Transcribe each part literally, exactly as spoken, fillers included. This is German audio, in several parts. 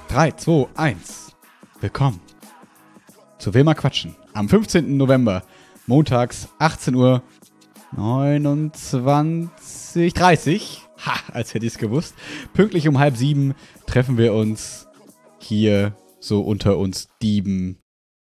drei, zwei, eins. Willkommen zu Will mal quatschen. Am fünfzehnten November, montags, achtzehn Uhr neunundzwanzig dreißig. Ha, als hätte ich es gewusst. Pünktlich um halb sieben treffen wir uns hier so unter uns Dieben.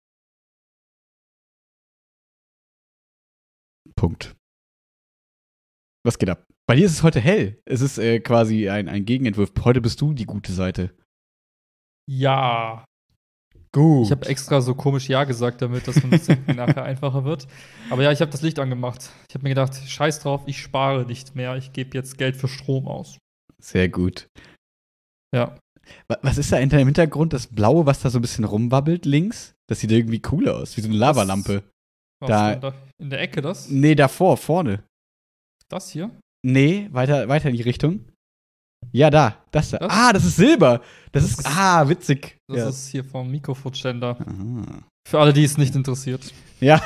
Punkt. Was geht ab? Bei dir ist es heute hell. Es ist äh, quasi ein, ein Gegenentwurf. Heute bist du die gute Seite. Ja. Gut. Ich habe extra so komisch Ja gesagt, damit das ein bisschen nachher einfacher wird. Aber ja, ich habe das Licht angemacht. Ich habe mir gedacht, scheiß drauf, ich spare nicht mehr. Ich gebe jetzt Geld für Strom aus. Sehr gut. Ja. Was ist da hinter dem Hintergrund? Das Blaue, was da so ein bisschen rumwabbelt links? Das sieht irgendwie cool aus, wie so eine Lavalampe. Was Da- da in der Ecke das? Nee, davor, vorne. Das hier? Nee, weiter, weiter in die Richtung. Ja, da, das da. Das? Ah, das ist Silber. Das, Das ist, ist- ah, witzig. Das ja. ist hier vom Mikrofootständer. Aha. Für alle, die es nicht interessiert. Ja.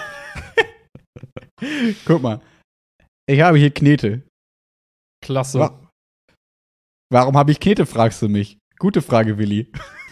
Guck mal. Ich habe hier Knete. Klasse. Wa- Warum habe ich Knete, fragst du mich. Gute Frage, Willi.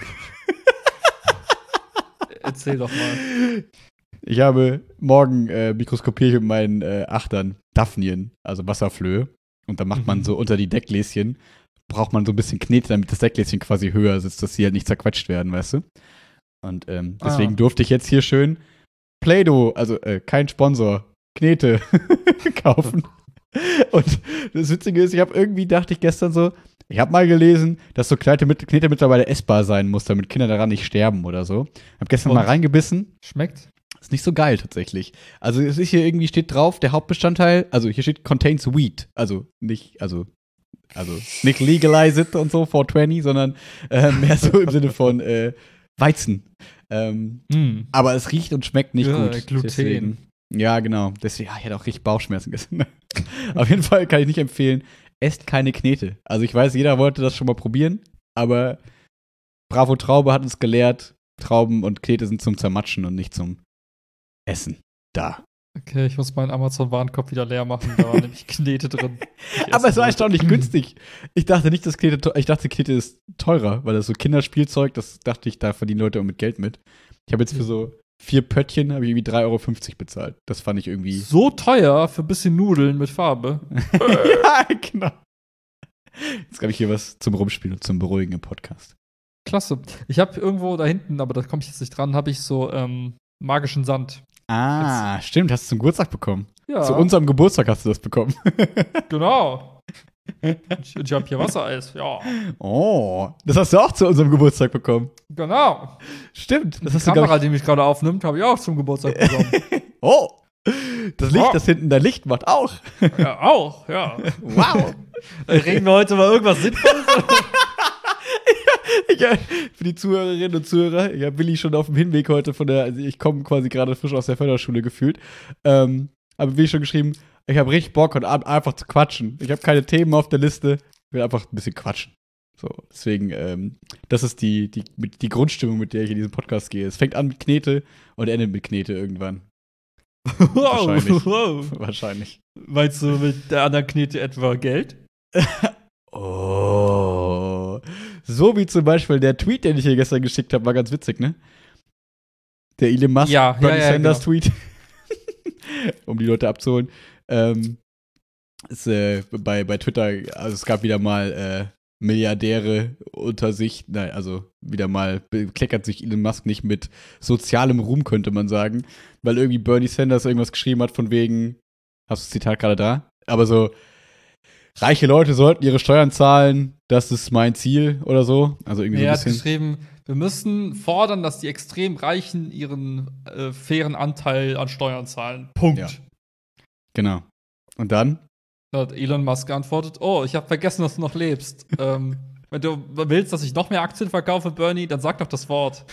Erzähl doch mal. Ich habe morgen äh, mikroskopiere ich mit meinen äh, Achtern Daphnien, also Wasserflöhe. Und dann macht man Mhm. so unter die Deckgläschen, braucht man so ein bisschen Knete, damit das Deckgläschen quasi höher sitzt, dass sie halt nicht zerquetscht werden, weißt du? Und ähm, deswegen Ah. durfte ich jetzt hier schön Play-Doh, also äh, kein Sponsor, Knete kaufen. Und das Witzige ist, ich habe irgendwie, dachte ich gestern so, ich habe mal gelesen, dass so Knete, mit, Knete mittlerweile essbar sein muss, damit Kinder daran nicht sterben oder so. Hab gestern Und? mal reingebissen. Schmeckt? Ist nicht so geil tatsächlich. Also es ist hier irgendwie steht drauf, der Hauptbestandteil, also hier steht contains weed. Also nicht, also, also nicht legalize it und so, four twenty, sondern äh, mehr so im Sinne von äh, Weizen. Ähm, Mm. aber es riecht und schmeckt nicht Ja, gut. Gluten. Deswegen, ja, genau. Deswegen, ja, ich hatte auch richtig Bauchschmerzen gestern. Auf jeden Fall kann ich nicht empfehlen, esst keine Knete. Also ich weiß, jeder wollte das schon mal probieren, aber Bravo Traube hat uns gelehrt, Trauben und Knete sind zum Zermatschen und nicht zum Essen. Da. Okay, ich muss meinen Amazon-Warenkorb wieder leer machen. Da war nämlich Knete drin. Ich Aber es essen war wollte. erstaunlich günstig. Ich dachte nicht, dass Knete, teu- ich dachte, Knete ist teurer, weil das so Kinderspielzeug, das dachte ich, da verdienen Leute auch mit Geld mit. Ich habe jetzt für so vier Pöttchen, habe ich irgendwie drei Euro fünfzig bezahlt. Das fand ich irgendwie. So teuer für ein bisschen Nudeln mit Farbe. Ja, genau. Jetzt habe ich hier was zum Rumspielen und zum Beruhigen im Podcast. Klasse. Ich habe irgendwo da hinten, aber da komme ich jetzt nicht dran, habe ich so ähm, magischen Sand. Ah, stimmt, hast du zum Geburtstag bekommen. Ja, Zu unserem Geburtstag hast du das bekommen. genau. Und ich, ich habe hier Wassereis. Ja, Oh, das hast du auch zu unserem Geburtstag bekommen. genau. Stimmt. Das Die hast du, glaub Kamera, die mich gerade aufnimmt, habe ich auch zum Geburtstag bekommen. ich, oh, das Licht, Oh. das hinten dein Licht macht auch. Ja, auch, ja. Wow. Reden wir heute mal irgendwas Sinnvolles? Ich, äh, für die Zuhörerinnen und Zuhörer, ich habe Willi schon auf dem Hinweg heute von der, also ich komme quasi gerade frisch aus der Förderschule gefühlt, ähm, aber Willi schon geschrieben, ich habe richtig Bock heute Abend einfach zu quatschen. Ich habe keine Themen auf der Liste, ich will einfach ein bisschen quatschen. So, deswegen, ähm, das ist die, die, mit, die Grundstimmung, mit der ich in diesen Podcast gehe. Es fängt an mit Knete und endet mit Knete irgendwann. Wahrscheinlich. Wow. Wahrscheinlich. Meinst du mit der anderen Knete etwa Geld? Oh. So wie zum Beispiel der Tweet, den ich hier gestern geschickt habe, war ganz witzig, ne? Der Elon Musk, Ja, Bernie ja, ja, Sanders genau. Tweet. Um die Leute abzuholen. Ähm, ist, äh, bei, bei Twitter, also es gab wieder mal äh, Milliardäre unter sich, nein, also wieder mal bekleckert sich Elon Musk nicht mit sozialem Ruhm, könnte man sagen, weil irgendwie Bernie Sanders irgendwas geschrieben hat von wegen, hast du das Zitat gerade da? Aber so, reiche Leute sollten ihre Steuern zahlen, das ist mein Ziel oder so. Also irgendwie Er so hat ein bisschen. geschrieben, wir müssen fordern, dass die extrem Reichen ihren äh, fairen Anteil an Steuern zahlen. Punkt. Ja. Genau. Und dann? Da hat Elon Musk geantwortet, oh, ich habe vergessen, dass du noch lebst. ähm, wenn du willst, dass ich noch mehr Aktien verkaufe, Bernie, dann sag doch das Wort.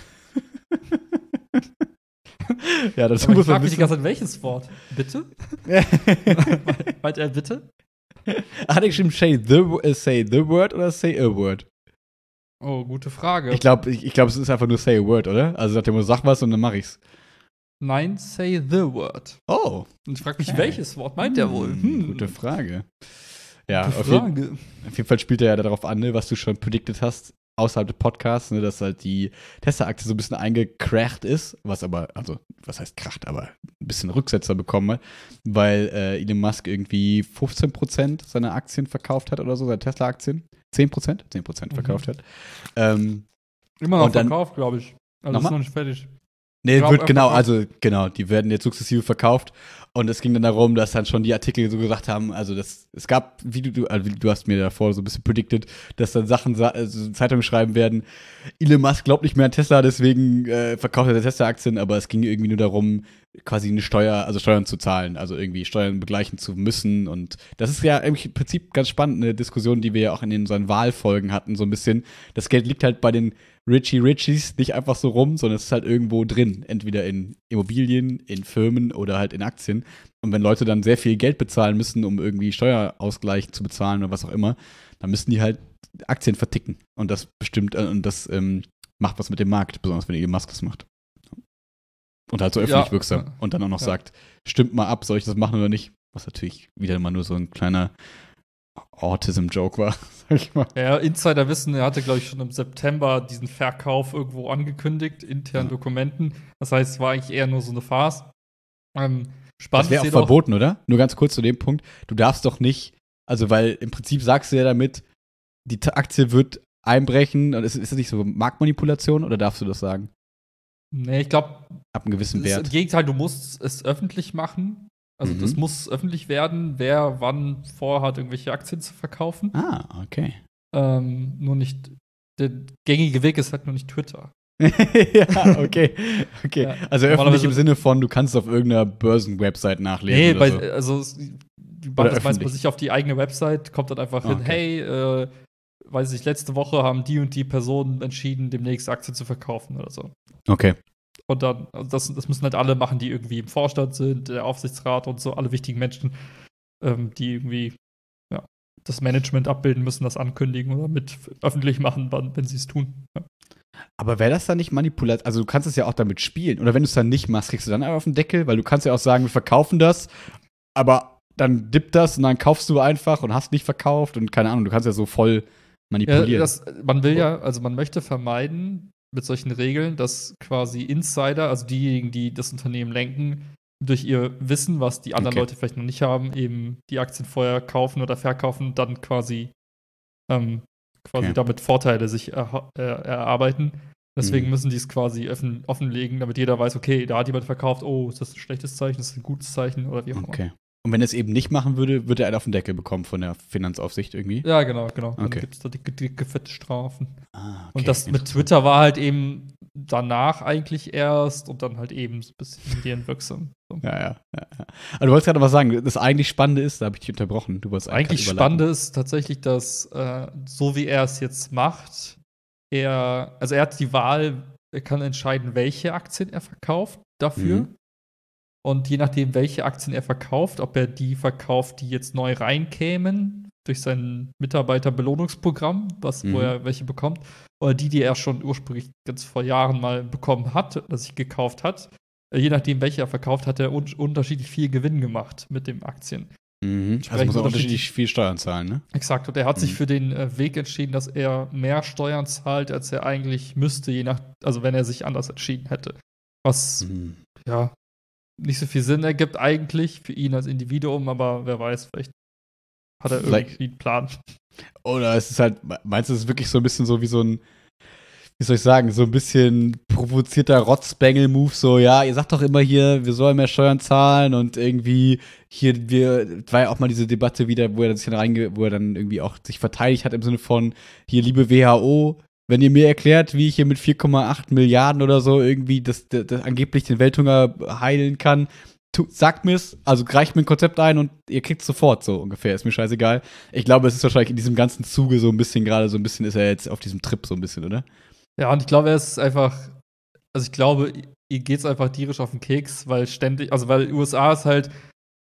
Ja, dazu Aber ich muss man frage mich die wissen. ganze Zeit, welches Wort? Bitte? Meint er bitte? Hat er geschrieben, say the, äh, say the word oder say a word? Oh, gute Frage. Ich glaube, ich, ich glaub, es ist einfach nur say a word, oder? Also sagt er immer, sag was und dann mach ich's. Nein, say the word. Oh. Und ich frage mich, Okay. welches Wort meint er wohl? Hm, Gute Frage. Ja, Gute auf, je Frage. auf jeden Fall spielt er ja darauf an, ne, was du schon predicted hast. außerhalb des Podcasts, ne, dass halt die Tesla-Aktie so ein bisschen eingecrashed ist, was aber, also, was heißt kracht, aber ein bisschen Rücksetzer bekommen hat, weil äh, Elon Musk irgendwie fünfzehn Prozent seiner Aktien verkauft hat oder so, seine Tesla-Aktien. zehn Prozent? zehn Prozent verkauft Mhm. hat. Ähm, Immer noch und dann- verkauft, glaube ich. Also Nochmal? ist noch nicht fertig. Nee, Ja, wird aber genau, verkauft. also genau, die werden jetzt sukzessive verkauft und es ging dann darum, dass dann schon die Artikel so gesagt haben, also das, es gab, wie du, also wie du hast mir davor so ein bisschen predicted, dass dann Sachen, sa- also Zeitungen schreiben werden, Elon Musk glaubt nicht mehr an Tesla, deswegen äh, verkauft er Tesla-Aktien, aber es ging irgendwie nur darum, quasi eine Steuer, also Steuern zu zahlen, also irgendwie Steuern begleichen zu müssen und das ist ja im Prinzip ganz spannend, eine Diskussion, die wir ja auch in unseren Wahlfolgen hatten, so ein bisschen. Das Geld liegt halt bei den Richie Richies nicht einfach so rum, sondern es ist halt irgendwo drin. Entweder in Immobilien, in Firmen oder halt in Aktien. Und wenn Leute dann sehr viel Geld bezahlen müssen, um irgendwie Steuerausgleich zu bezahlen oder was auch immer, dann müssen die halt Aktien verticken. Und das bestimmt, äh, und das ähm, macht was mit dem Markt, besonders wenn Elon Musk das macht. Und halt so öffentlich Ja, wirksam. ja. Und dann auch noch Ja. sagt, stimmt mal ab, soll ich das machen oder nicht? Was natürlich wieder mal nur so ein kleiner Autism-Joke war, sag ich mal. Ja, Insider wissen, er hatte, glaube ich, schon im September diesen Verkauf irgendwo angekündigt, internen Ja. Dokumenten. Das heißt, es war eigentlich eher nur so eine Farce. Ähm, spannend Das wäre auch ist jedoch- verboten, oder? Nur ganz kurz zu dem Punkt. Du darfst doch nicht, also weil im Prinzip sagst du ja damit, die T- Aktie wird einbrechen. Und ist, ist das nicht so Marktmanipulation oder darfst du das sagen? Nee, ich glaube, Ab einem gewissen im Wert. Gegenteil, du musst es öffentlich machen. Also, Mhm. das muss öffentlich werden, wer wann vorhat, irgendwelche Aktien zu verkaufen. Ah, okay. Ähm, nur nicht, der gängige Weg ist halt nur nicht Twitter. Ja, okay. okay. Ja, Also öffentlich normalerweise- im Sinne von, du kannst es auf irgendeiner Börsenwebsite nachlesen. Nee, oder bei, so. also es- die Oder machen das meist bei öffentlich. sich auf die eigene Website, kommt dann einfach hin, Okay. hey, äh, weiß ich, letzte Woche haben die und die Personen entschieden, demnächst Aktien zu verkaufen oder so. Okay. Und dann, also das, das müssen halt alle machen, die irgendwie im Vorstand sind, der Aufsichtsrat und so, alle wichtigen Menschen, ähm, die irgendwie ja, das Management abbilden müssen, das ankündigen oder mit öffentlich machen, wann, wenn sie es tun. Ja. Aber wäre das dann nicht manipuliert? Also du kannst es ja auch damit spielen. Oder wenn du es dann nicht machst, kriegst du dann einfach auf den Deckel, weil du kannst ja auch sagen, wir verkaufen das, aber dann dippt das und dann kaufst du einfach und hast nicht verkauft und keine Ahnung, du kannst ja so voll manipulieren. Ja, das, man will ja, also man möchte vermeiden mit solchen Regeln, dass quasi Insider, also diejenigen, die das Unternehmen lenken, durch ihr Wissen, was die anderen Okay. Leute vielleicht noch nicht haben, eben die Aktien vorher kaufen oder verkaufen und dann quasi, ähm, quasi Okay. damit Vorteile sich erha- äh, erarbeiten. Deswegen Mhm. müssen die es quasi offen, offenlegen, damit jeder weiß, okay, da hat jemand verkauft, oh, ist das ein schlechtes Zeichen, ist das ein gutes Zeichen oder wie auch immer. Okay. Und wenn er es eben nicht machen würde, würde er einen auf den Deckel bekommen von der Finanzaufsicht irgendwie? Ja, genau, genau. Dann Okay. gibt es da dicke, dicke, fette Strafen. Ah, okay. Und das mit Interessant. Twitter war halt eben danach eigentlich erst und dann halt eben so ein bisschen medienwirksam. So. Ja, ja, ja. ja. Aber du wolltest gerade was sagen. Das eigentlich Spannende ist, da habe ich dich unterbrochen. Du wolltest Eigentlich gerade Spannende ist tatsächlich, dass äh, so wie er es jetzt macht, er, also er hat die Wahl, er kann entscheiden, welche Aktien er verkauft dafür. Mhm. Und je nachdem, welche Aktien er verkauft, ob er die verkauft, die jetzt neu reinkämen durch sein Mitarbeiterbelohnungsprogramm, was, wo Mhm. er welche bekommt, oder die, die er schon ursprünglich ganz vor Jahren mal bekommen hat, oder sich gekauft hat. Äh, Je nachdem, welche er verkauft, hat er un unterschiedlich viel Gewinn gemacht mit den Aktien. Mhm. Also Sprechen muss er wir unterschiedlich viel Steuern zahlen, ne? Exakt. Und er hat sich Mhm. für den äh, Weg entschieden, dass er mehr Steuern zahlt, als er eigentlich müsste, je nach, also wenn er sich anders entschieden hätte. Was, Mhm. ja, nicht so viel Sinn ergibt eigentlich für ihn als Individuum, aber wer weiß, vielleicht hat er Vielleicht- irgendwie einen Plan. Oder es ist halt, meinst du, es ist wirklich so ein bisschen so wie so ein, wie soll ich sagen, so ein bisschen provozierter Rotzbengel-Move, so, ja, ihr sagt doch immer hier, wir sollen mehr Steuern zahlen und irgendwie hier, wir, war ja auch mal diese Debatte wieder, wo er sich dann reinge, wo er dann irgendwie auch sich verteidigt hat im Sinne von, hier, liebe W H O, wenn ihr mir erklärt, wie ich hier mit vier Komma acht Milliarden oder so irgendwie das, das, das angeblich den Welthunger heilen kann, tu, sagt mir's, also reicht mir ein Konzept ein und ihr kriegt's sofort, so ungefähr, ist mir scheißegal. Ich glaube, es ist wahrscheinlich in diesem ganzen Zuge so ein bisschen gerade, so ein bisschen ist er jetzt auf diesem Trip so ein bisschen, oder? Ja, und ich glaube, er ist einfach, also ich glaube, ihr geht's einfach tierisch auf den Keks, weil ständig, also weil U S A ist halt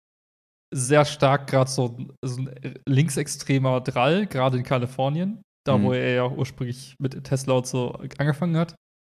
sehr stark gerade so, so ein linksextremer Drall, gerade in Kalifornien, da Mhm. wo er ja ursprünglich mit Tesla und so angefangen hat.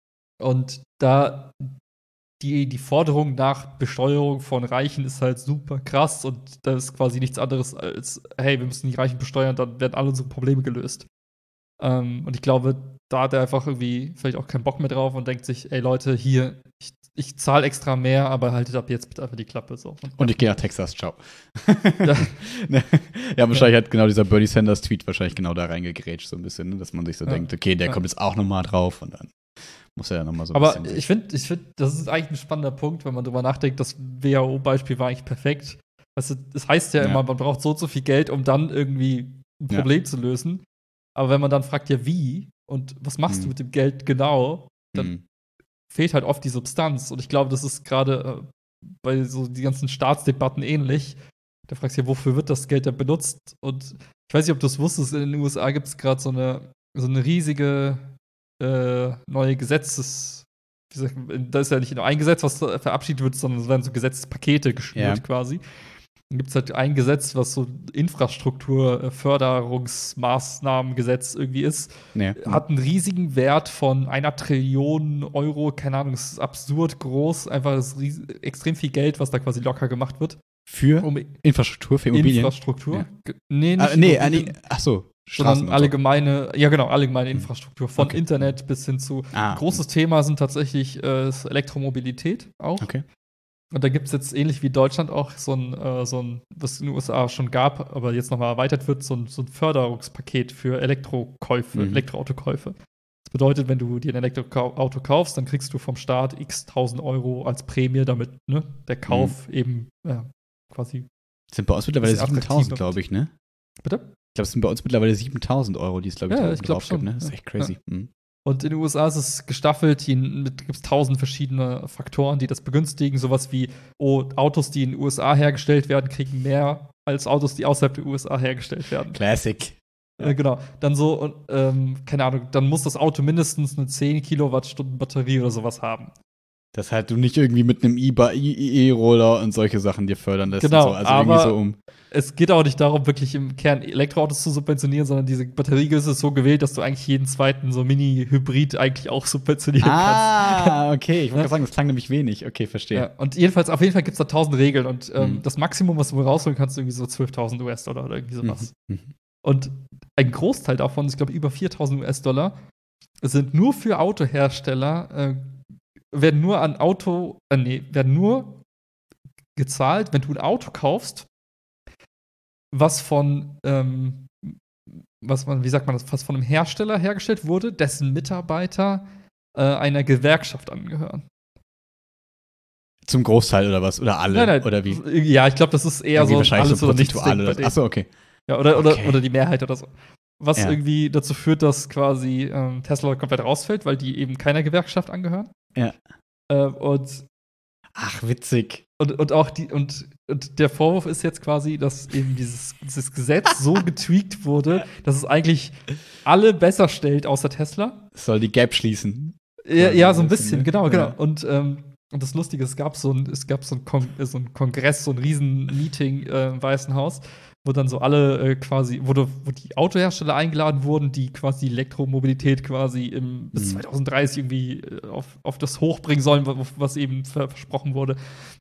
Und da die, die Forderung nach Besteuerung von Reichen ist halt super krass und das ist quasi nichts anderes als, hey, wir müssen die Reichen besteuern, dann werden alle unsere Probleme gelöst. Ähm, und ich glaube, da hat er einfach irgendwie vielleicht auch keinen Bock mehr drauf und denkt sich, ey Leute, hier, ich, ich zahle extra mehr, aber haltet ab jetzt bitte einfach die Klappe. So. Und, und ich gehe nach Texas, ciao. Ja. Ja, wahrscheinlich ja. hat genau dieser Bernie Sanders-Tweet wahrscheinlich genau da reingegrätscht, so ein bisschen, ne? Dass man sich so ja. denkt, okay, der ja. kommt jetzt auch nochmal drauf und dann muss er ja nochmal so ein aber bisschen. Aber ich finde, ich find, das ist eigentlich ein spannender Punkt, wenn man drüber nachdenkt, das W H O-Beispiel war eigentlich perfekt. Weißt du, das heißt ja, ja immer, man braucht so und so viel Geld, um dann irgendwie ein Problem ja. zu lösen. Aber wenn man dann fragt, ja, wie und was machst hm. du mit dem Geld genau, dann hm. fehlt halt oft die Substanz. Und ich glaube, das ist gerade äh, bei so die ganzen Staatsdebatten ähnlich. Da fragst du ja, wofür wird das Geld denn benutzt? Und ich weiß nicht, ob du es wusstest, in den U S A gibt es gerade so eine, so eine riesige äh, neue Gesetzes. Da ist ja nicht nur ein Gesetz, was verabschiedet wird, sondern es werden so Gesetzespakete geschnürt ja. quasi. Dann gibt es halt ein Gesetz, was so Infrastrukturförderungsmaßnahmengesetz irgendwie ist. Ja. Hat einen riesigen Wert von einer Trillion Euro, keine Ahnung, es ist absurd groß, einfach das ries- extrem viel Geld, was da quasi locker gemacht wird. Für um Infrastruktur, für Immobilien? Infrastruktur. Ja. Nee, nicht ah, nee, Immobilien. Ach so. Sondern allgemeine, ja genau, allgemeine Infrastruktur, von okay. Internet bis hin zu. Ah. Großes Thema sind tatsächlich äh, Elektromobilität auch. Okay. Und da gibt es jetzt ähnlich wie Deutschland auch so ein, äh, so ein, was es in den U S A schon gab, aber jetzt nochmal erweitert wird, so ein, so ein Förderungspaket für Elektrokäufe, mhm. Elektroautokäufe. Das bedeutet, wenn du dir ein Elektroauto kaufst, dann kriegst du vom Staat x tausend Euro als Prämie, damit ne, der Kauf mhm. eben ja, quasi. Sind bei uns mittlerweile siebentausend, glaube ich, ne? Bitte? Ich glaube, es sind bei uns mittlerweile siebentausend Euro, die es, glaube ich, ja, da ich glaub drauf schon. gibt. Ne? Das ist echt crazy. Ja. Mhm. Und in den U S A ist es gestaffelt, gibt es tausend verschiedene Faktoren, die das begünstigen. Sowas wie, oh, Autos, die in den U S A hergestellt werden, kriegen mehr als Autos, die außerhalb der U S A hergestellt werden. Classic. Ja. Äh, genau. Dann so, ähm, keine Ahnung, dann muss das Auto mindestens eine zehn Kilowattstunden Batterie oder sowas haben. Das halt du nicht irgendwie mit einem E-Roller und solche Sachen dir fördern lässt. Genau, so. Also aber irgendwie so um es geht auch nicht darum, wirklich im Kern Elektroautos zu subventionieren, sondern diese Batteriegröße ist so gewählt, dass du eigentlich jeden zweiten so Mini-Hybrid eigentlich auch subventionieren ah, kannst. Ah, okay. Ich wollte ja. sagen, das klang nämlich wenig. Okay, verstehe. Ja, und jedenfalls, auf jeden Fall gibt es da tausend Regeln. Und ähm, mhm. das Maximum, was du wohl rausholen kannst, ist irgendwie so zwölftausend US-Dollar oder irgendwie sowas. Mhm. Und ein Großteil davon, ich glaube über viertausend US-Dollar, sind nur für Autohersteller, äh, werden nur an Auto, äh, nee, werden nur gezahlt, wenn du ein Auto kaufst, was von, ähm, was man, wie sagt man das, was von einem Hersteller hergestellt wurde, dessen Mitarbeiter äh, einer Gewerkschaft angehören. Zum Großteil oder was? Oder alle? Nein, nein, oder wie? Ja, ich glaube, das ist eher irgendwie so alles so oder nichts. Achso, okay. Ja, oder, okay. oder, oder die Mehrheit oder so. Was ja. irgendwie dazu führt, dass quasi ähm, Tesla komplett rausfällt, weil die eben keiner Gewerkschaft angehören. Ja. Äh, und Ach, witzig. Und, und auch die, und, und der Vorwurf ist jetzt quasi, dass eben dieses, dieses Gesetz so getweakt wurde, dass es eigentlich alle besser stellt, außer Tesla. Es soll die Gap schließen. Ja, ja so ein bisschen, ne? genau, genau. Ja. Und, ähm, und das Lustige ist, es gab so ein, es gab so ein, Kon- so ein Kongress, so ein riesen Meeting äh, im Weißen Haus, wo dann so alle äh, quasi, wo, wo die Autohersteller eingeladen wurden, die quasi die Elektromobilität quasi im, bis mhm. zwanzig dreißig irgendwie äh, auf, auf das hochbringen sollen, was, was eben versprochen wurde.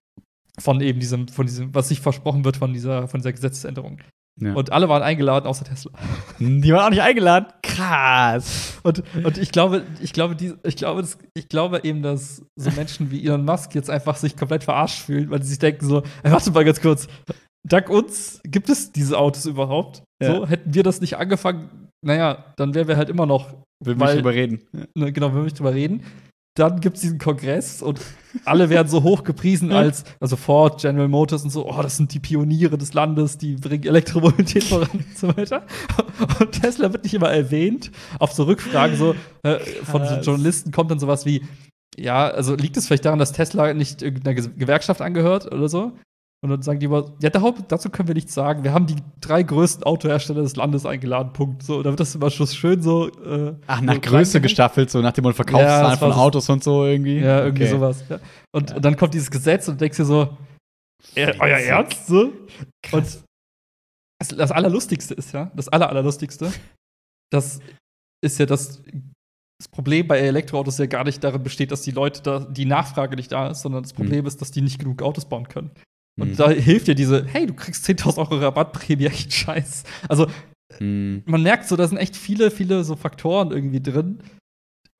Von eben diesem, von diesem, was sich versprochen wird von dieser, von dieser Gesetzesänderung. Ja. Und alle waren eingeladen, außer Tesla. Die waren auch nicht eingeladen? Krass. Und, und ich glaube, ich glaube, die, ich glaube, das, ich glaube eben, dass so Menschen wie Elon Musk jetzt einfach sich komplett verarscht fühlen, weil sie sich denken so, ey, warte mal ganz kurz, dank uns gibt es diese Autos überhaupt. Ja. So, hätten wir das nicht angefangen, naja, dann wären wir halt immer noch. Will mich drüber reden. Ne, genau, will mich drüber reden. Dann gibt es diesen Kongress und alle werden so hoch gepriesen als, also Ford, General Motors und so, oh, das sind die Pioniere des Landes, die bringen Elektromobilität voran und so weiter. Und Tesla wird nicht immer erwähnt. Auf so Rückfragen so äh, von so Journalisten kommt dann sowas wie, ja, also liegt es vielleicht daran, dass Tesla nicht irgendeiner Gewerkschaft angehört oder so? Und dann sagen die immer, ja, dazu können wir nichts sagen. Wir haben die drei größten Autohersteller des Landes eingeladen, Punkt. So, und dann wird das immer schon schön so. Äh, Ach, nach so Größe gestaffelt, so nach dem Mond Verkaufszahlen ja, von Autos und so irgendwie. Ja, irgendwie okay. sowas. Ja. Und, ja. und dann kommt dieses Gesetz und du denkst dir so, äh, euer Ernst? So? Und das, das Allerlustigste ist ja, das Aller, Allerlustigste, das ist ja das. Das Problem bei Elektroautos ja gar nicht darin besteht, dass die Leute da, die Nachfrage nicht da ist, sondern das Problem hm. ist, dass die nicht genug Autos bauen können. Und mhm. da hilft dir diese, hey, du kriegst zehntausend Euro Rabattprämie, echt scheiß. Also, mhm. man merkt so, da sind echt viele, viele so Faktoren irgendwie drin,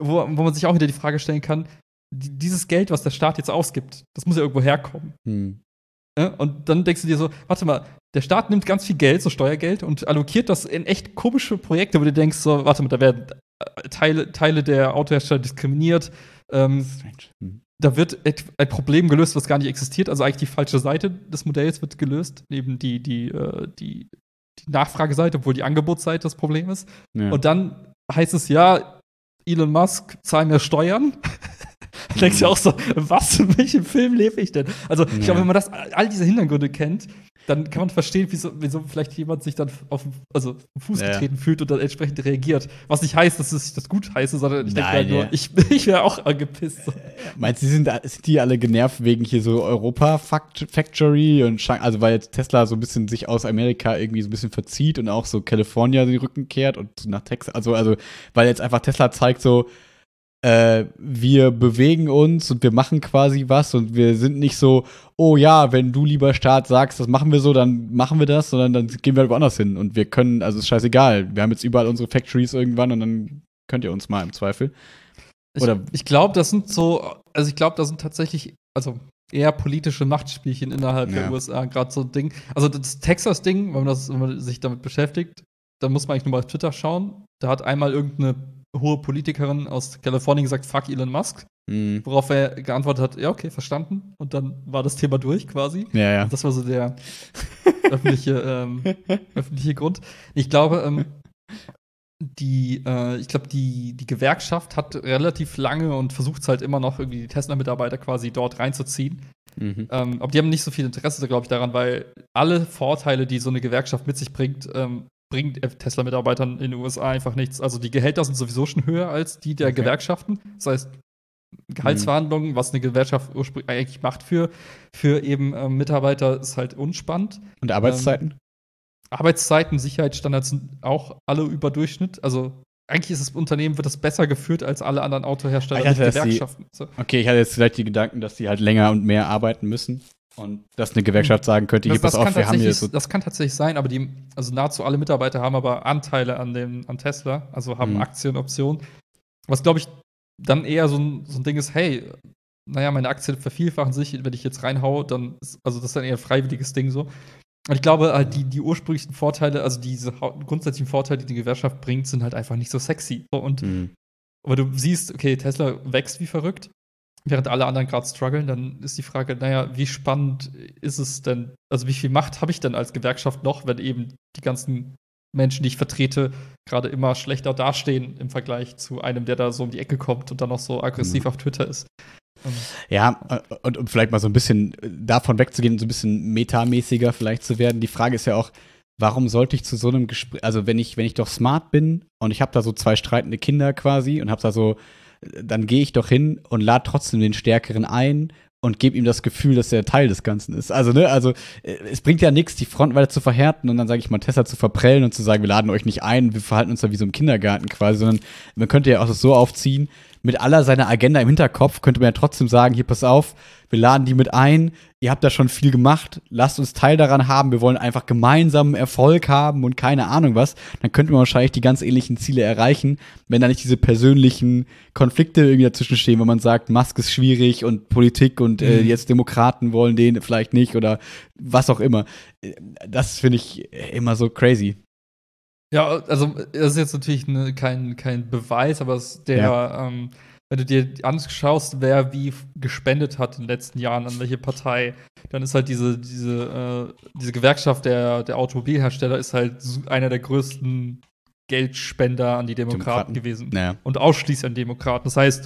wo, wo man sich auch wieder die Frage stellen kann, die, dieses Geld, was der Staat jetzt ausgibt, das muss ja irgendwo herkommen. Hm. Ja, und dann denkst du dir so, warte mal, der Staat nimmt ganz viel Geld, so Steuergeld, und allokiert das in echt komische Projekte, wo du denkst, so, warte mal, da werden Teile, Teile der Autohersteller diskriminiert. Ähm, hm. Da wird ein Problem gelöst, was gar nicht existiert. Also eigentlich die falsche Seite des Modells wird gelöst, eben die, die, äh, die, die Nachfrageseite, obwohl die Angebotsseite das Problem ist. Ja. Und dann heißt es ja, Elon Musk zahlt mehr Steuern. Da denkst du auch so, was, in welchem Film lebe ich denn? Also, ich ja. glaube, wenn man das, all diese Hintergründe kennt, dann kann man verstehen, wieso, wieso vielleicht jemand sich dann auf den also, Fuß ja. getreten fühlt und dann entsprechend reagiert. Was nicht heißt, dass es das gut heiße, sondern ich denke halt nur, ja. ich, ich wäre auch angepisst. So. Meinst du, sind, sind die alle genervt wegen hier so Europa-Factory und Schang- also weil jetzt Tesla so ein bisschen sich aus Amerika irgendwie so ein bisschen verzieht und auch so California den Rücken kehrt und nach Texas, also, also weil jetzt einfach Tesla zeigt so, Äh, wir bewegen uns und wir machen quasi was und wir sind nicht so, oh ja, wenn du, lieber Staat, sagst, das machen wir so, dann machen wir das, sondern dann gehen wir halt woanders hin und wir können, also ist scheißegal, wir haben jetzt überall unsere Factories irgendwann und dann könnt ihr uns mal im Zweifel. Oder ich, ich glaube, das sind so, also ich glaube, das sind tatsächlich, also eher politische Machtspielchen innerhalb ja. der U S A, gerade so ein Ding. Also das Texas-Ding, wenn man, das, wenn man sich damit beschäftigt, dann muss man eigentlich nur mal auf Twitter schauen. Da hat einmal irgendeine hohe Politikerin aus Kalifornien gesagt, fuck Elon Musk. Mhm. Worauf er geantwortet hat, ja, okay, verstanden. Und dann war das Thema durch quasi. Ja, ja. Und das war so der öffentliche, ähm, öffentliche Grund. Ich glaube, ähm, die, äh, ich glaube, die, die Gewerkschaft hat relativ lange und versucht es halt immer noch, irgendwie die Tesla-Mitarbeiter quasi dort reinzuziehen. Mhm. Ähm, aber die haben nicht so viel Interesse, glaube ich, daran, weil alle Vorteile, die so eine Gewerkschaft mit sich bringt, ähm, bringt Tesla-Mitarbeitern in den U S A einfach nichts. Also die Gehälter sind sowieso schon höher als die der okay. Gewerkschaften. Das heißt, Gehaltsverhandlungen, mhm. was eine Gewerkschaft ursprünglich eigentlich macht für, für eben ähm, Mitarbeiter, ist halt unspannend. Und Arbeitszeiten? Ähm, Arbeitszeiten, Sicherheitsstandards sind auch alle über Durchschnitt. Also eigentlich ist das Unternehmen, wird das besser geführt als alle anderen Autohersteller mit Gewerkschaften. Die, okay, ich hatte jetzt vielleicht die Gedanken, dass die halt länger und mehr arbeiten müssen. Und dass eine Gewerkschaft sagen könnte, hier, pass auf, wir haben hier so. Das kann tatsächlich sein, aber die, also nahezu alle Mitarbeiter haben aber Anteile an, dem, an Tesla, also haben mhm. Aktien, Optionen. Was, glaube ich, dann eher so ein, so ein Ding ist, hey, naja, meine Aktien vervielfachen sich, wenn ich jetzt reinhaue, dann ist, also das ist dann eher ein freiwilliges Ding so. Und ich glaube, halt die, die ursprünglichen Vorteile, also diese grundsätzlichen Vorteile, die die Gewerkschaft bringt, sind halt einfach nicht so sexy. Und mhm. aber du siehst, okay, Tesla wächst wie verrückt, während alle anderen gerade strugglen, dann ist die Frage, naja, wie spannend ist es denn, also wie viel Macht habe ich denn als Gewerkschaft noch, wenn eben die ganzen Menschen, die ich vertrete, gerade immer schlechter dastehen im Vergleich zu einem, der da so um die Ecke kommt und dann noch so aggressiv mhm. auf Twitter ist. Ja, und um vielleicht mal so ein bisschen davon wegzugehen, so ein bisschen metamäßiger vielleicht zu werden. Die Frage ist ja auch, warum sollte ich zu so einem Gespräch, also wenn ich, wenn ich doch smart bin und ich habe da so zwei streitende Kinder quasi und habe da so, dann gehe ich doch hin und lade trotzdem den Stärkeren ein und gebe ihm das Gefühl, dass er Teil des Ganzen ist. Also, ne, also es bringt ja nichts, die Front weiter zu verhärten und dann, sage ich mal, Tesla zu verprellen und zu sagen, wir laden euch nicht ein, wir verhalten uns da wie so im Kindergarten quasi, sondern man könnte ja auch das so aufziehen, mit aller seiner Agenda im Hinterkopf könnte man ja trotzdem sagen, hier, pass auf, wir laden die mit ein, ihr habt da schon viel gemacht, lasst uns Teil daran haben, wir wollen einfach gemeinsam Erfolg haben und keine Ahnung was, dann könnte man wahrscheinlich die ganz ähnlichen Ziele erreichen, wenn da nicht diese persönlichen Konflikte irgendwie dazwischen stehen, wenn man sagt, Musk ist schwierig und Politik und äh, jetzt Demokraten wollen den vielleicht nicht oder was auch immer. Das finde ich immer so crazy. Ja, also das ist jetzt natürlich ne, kein, kein Beweis, aber es der, ja. ähm, wenn du dir anschaust, wer wie gespendet hat in den letzten Jahren an welche Partei, dann ist halt diese, diese, äh, diese Gewerkschaft der, der Automobilhersteller ist halt einer der größten Geldspender an die Demokraten, Demokraten. gewesen. Naja. Und ausschließlich an Demokraten. Das heißt,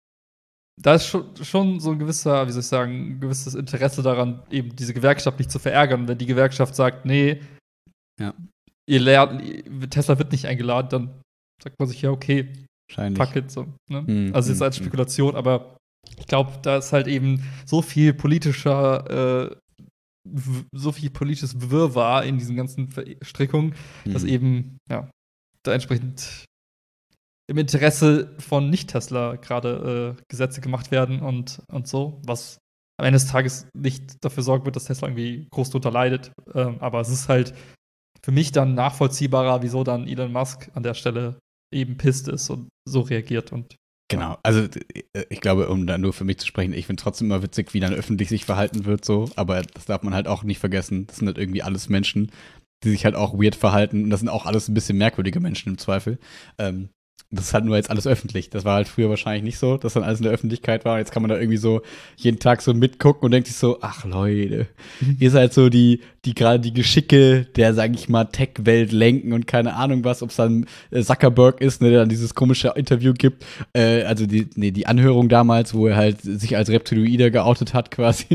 da ist schon, schon so ein gewisser, wie soll ich sagen, ein gewisses Interesse daran, eben diese Gewerkschaft nicht zu verärgern. Wenn die Gewerkschaft sagt, nee, ja. ihr lernt, Tesla wird nicht eingeladen, dann sagt man sich, ja, okay, fuck it, so. Ne? Mm, also jetzt mm, als Spekulation, mm. aber ich glaube, da ist halt eben so viel politischer, äh, w- so viel politisches Wirrwarr in diesen ganzen Verstrickungen, mm. dass eben, ja, da entsprechend im Interesse von Nicht-Tesla gerade äh, Gesetze gemacht werden und, und so, was am Ende des Tages nicht dafür sorgen wird, dass Tesla irgendwie groß drunter leidet. Ähm, aber es ist halt für mich dann nachvollziehbarer, wieso dann Elon Musk an der Stelle eben pisst ist und so reagiert. Und Genau, also ich glaube, um da nur für mich zu sprechen, ich finde trotzdem immer witzig, wie dann öffentlich sich verhalten wird, so, aber das darf man halt auch nicht vergessen. Das sind halt irgendwie alles Menschen, die sich halt auch weird verhalten und das sind auch alles ein bisschen merkwürdige Menschen im Zweifel. Ähm, das ist halt nur jetzt alles öffentlich. Das war halt früher wahrscheinlich nicht so, dass dann alles in der Öffentlichkeit war. Und jetzt kann man da irgendwie so jeden Tag so mitgucken und denkt sich so, ach Leute, ihr seid so die, die gerade die Geschicke der, sag ich mal, Tech-Welt lenken und keine Ahnung was, ob es dann äh, Zuckerberg ist, ne, der dann dieses komische Interview gibt. Äh, also die, nee, die Anhörung damals, wo er halt sich als Reptiloide geoutet hat quasi.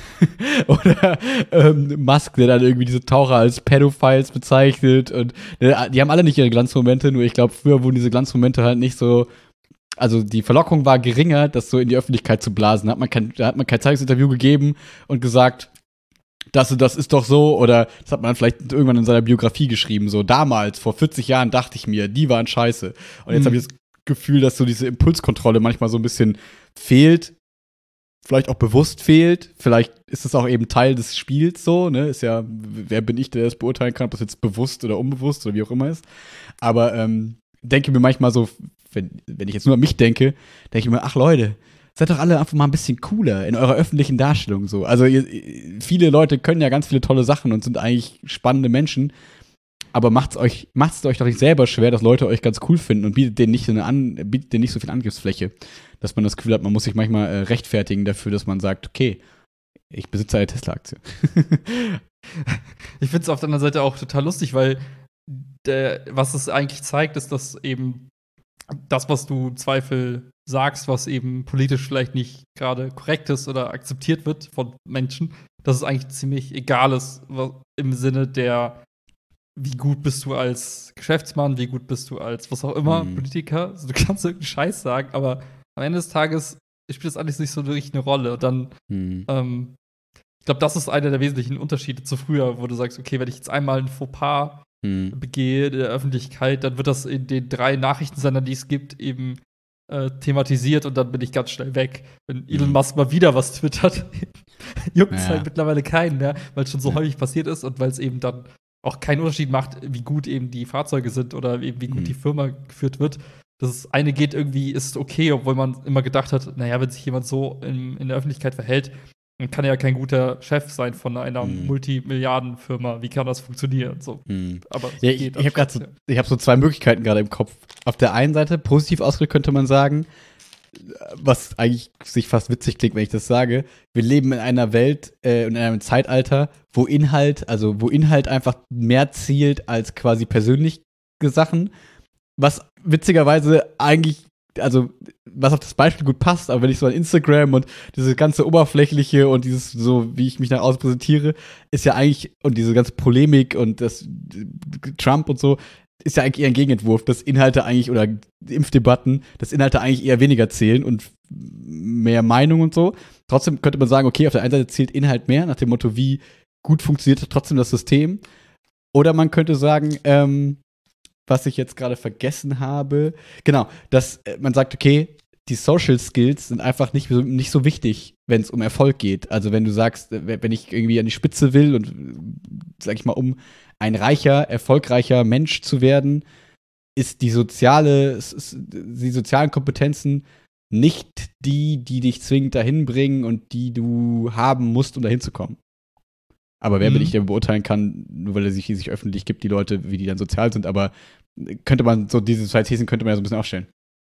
Oder ähm, Musk, der dann irgendwie diese Taucher als Pedophiles bezeichnet. Und ne, die haben alle nicht ihre Glanzmomente, nur ich glaube, früher wurden diese Glanzmomente halt nicht so, also die Verlockung war geringer, das so in die Öffentlichkeit zu blasen. Da hat man kein, da hat man kein Zeitungsinterview gegeben und gesagt, das, das ist doch so, oder das hat man vielleicht irgendwann in seiner Biografie geschrieben, so damals, vor vierzig Jahren dachte ich mir, die waren scheiße. Und jetzt mhm. habe ich das Gefühl, dass so diese Impulskontrolle manchmal so ein bisschen fehlt, vielleicht auch bewusst fehlt, vielleicht ist es auch eben Teil des Spiels so, ne, ist ja, wer bin ich, der das beurteilen kann, ob das jetzt bewusst oder unbewusst oder wie auch immer ist, aber ähm, denke mir manchmal so, wenn, wenn ich jetzt nur an mich denke, denke ich mir, ach Leute, seid doch alle einfach mal ein bisschen cooler in eurer öffentlichen Darstellung so. Also ihr, viele Leute können ja ganz viele tolle Sachen und sind eigentlich spannende Menschen, aber macht's euch, macht's euch doch nicht selber schwer, dass Leute euch ganz cool finden und bietet denen nicht so, eine an, bietet denen nicht so viel Angriffsfläche, dass man das Gefühl hat, man muss sich manchmal äh, rechtfertigen dafür, dass man sagt, okay, ich besitze eine Tesla-Aktie. Ich finde es auf der anderen Seite auch total lustig, weil der, was es eigentlich zeigt, ist, dass eben das, was du im Zweifel sagst, was eben politisch vielleicht nicht gerade korrekt ist oder akzeptiert wird von Menschen, dass es eigentlich ziemlich egal ist, was, im Sinne der, wie gut bist du als Geschäftsmann, wie gut bist du als was auch immer, mhm. Politiker. Also, du kannst irgendeinen Scheiß sagen, aber am Ende des Tages spielt das alles nicht so wirklich eine Rolle. Und dann, mhm. ähm, ich glaube, das ist einer der wesentlichen Unterschiede zu früher, wo du sagst, okay, wenn ich jetzt einmal ein Fauxpas mhm. begehe in der Öffentlichkeit, dann wird das in den drei Nachrichtensendern, die es gibt, eben äh, thematisiert und dann bin ich ganz schnell weg. Wenn Elon Musk mal wieder was twittert, juckt es ja. halt mittlerweile keinen mehr, weil es schon so ja. häufig passiert ist und weil es eben dann auch keinen Unterschied macht, wie gut eben die Fahrzeuge sind oder eben wie gut mhm. die Firma geführt wird. Das eine geht irgendwie, ist okay, obwohl man immer gedacht hat, naja, wenn sich jemand so in, in der Öffentlichkeit verhält, dann kann er ja kein guter Chef sein von einer mhm. Multimilliardenfirma. Wie kann das funktionieren? So. Mhm. Aber ja, ich, ich habe gerade so, ich hab so zwei Möglichkeiten gerade im Kopf. Auf der einen Seite, positiv ausgedrückt könnte man sagen, was eigentlich sich fast witzig klingt, wenn ich das sage, wir leben in einer Welt, äh, in einem Zeitalter, wo Inhalt, also wo Inhalt einfach mehr zielt als quasi persönliche Sachen, was witzigerweise eigentlich, also was auf das Beispiel gut passt, aber wenn ich so an Instagram und diese ganze Oberflächliche und dieses so, wie ich mich nach außen präsentiere, ist ja eigentlich, und diese ganze Polemik und das Trump und so, ist ja eigentlich eher ein Gegenentwurf, dass Inhalte eigentlich, oder Impfdebatten, dass Inhalte eigentlich eher weniger zählen und mehr Meinung und so. Trotzdem könnte man sagen, okay, auf der einen Seite zählt Inhalt mehr, nach dem Motto, wie gut funktioniert trotzdem das System. Oder man könnte sagen, ähm, was ich jetzt gerade vergessen habe, genau, dass man sagt, okay, die Social Skills sind einfach nicht so, nicht so wichtig, wenn es um Erfolg geht. Also wenn du sagst, wenn ich irgendwie an die Spitze will und, sag ich mal, um ein reicher, erfolgreicher Mensch zu werden, ist die soziale, die sozialen Kompetenzen nicht die, die dich zwingend dahin bringen und die du haben musst, um dahin zu kommen. Aber wer mhm. bin ich, der beurteilen kann, nur weil er sich, sich öffentlich gibt, die Leute, wie die dann sozial sind, aber könnte man so diese zwei Thesen könnte man ja so ein bisschen aufstellen.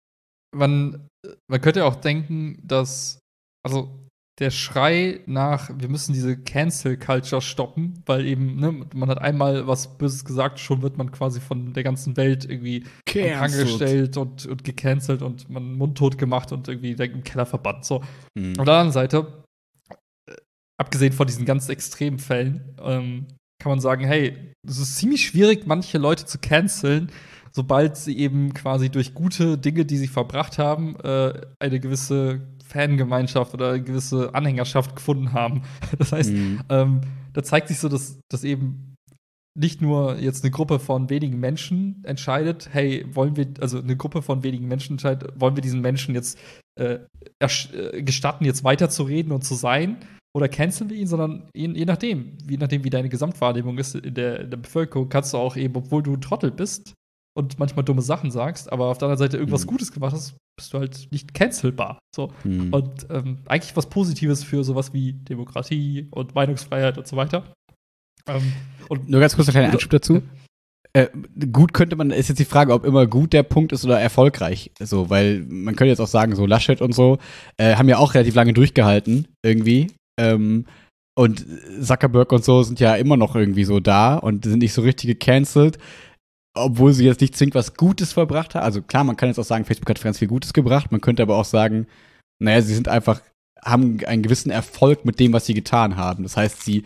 Man, man könnte auch denken, dass, also der Schrei nach, wir müssen diese Cancel-Culture stoppen, weil eben, ne, man hat einmal was Böses gesagt, schon wird man quasi von der ganzen Welt irgendwie angestellt und, und gecancelt und man mundtot gemacht und irgendwie im Keller verbannt. So. Mhm. Auf der anderen Seite, abgesehen von diesen ganz extremen Fällen, ähm, kann man sagen, hey, es ist ziemlich schwierig, manche Leute zu canceln, sobald sie eben quasi durch gute Dinge, die sie verbracht haben, äh, eine gewisse Fangemeinschaft oder eine gewisse Anhängerschaft gefunden haben. Das heißt, mhm. ähm, da zeigt sich so, dass, dass eben nicht nur jetzt eine Gruppe von wenigen Menschen entscheidet, hey, wollen wir, also eine Gruppe von wenigen Menschen entscheidet, wollen wir diesen Menschen jetzt äh, äh, gestatten, jetzt weiterzureden und zu sein, oder canceln wir ihn, sondern je, je nachdem, je nachdem, wie deine Gesamtwahrnehmung ist in der, in der Bevölkerung, kannst du auch eben, obwohl du ein Trottel bist, und manchmal dumme Sachen sagst, aber auf der anderen Seite irgendwas Mhm. Gutes gemacht hast, bist du halt nicht cancelbar. So. Hm. Und ähm, eigentlich was Positives für sowas wie Demokratie und Meinungsfreiheit und so weiter. Ähm, und Nur ganz kurz ein kleiner Einschub dazu. Äh, gut könnte man, ist jetzt die Frage, ob immer gut der Punkt ist oder erfolgreich. So, weil man könnte jetzt auch sagen, so Laschet und so äh, haben ja auch relativ lange durchgehalten, irgendwie. Ähm, und Zuckerberg und so sind ja immer noch irgendwie so da und sind nicht so richtig gecancelt, obwohl sie jetzt nicht zwingend was Gutes verbracht haben. Also klar, man kann jetzt auch sagen, Facebook hat ganz viel Gutes gebracht. Man könnte aber auch sagen, naja, sie sind einfach, haben einen gewissen Erfolg mit dem, was sie getan haben. Das heißt, sie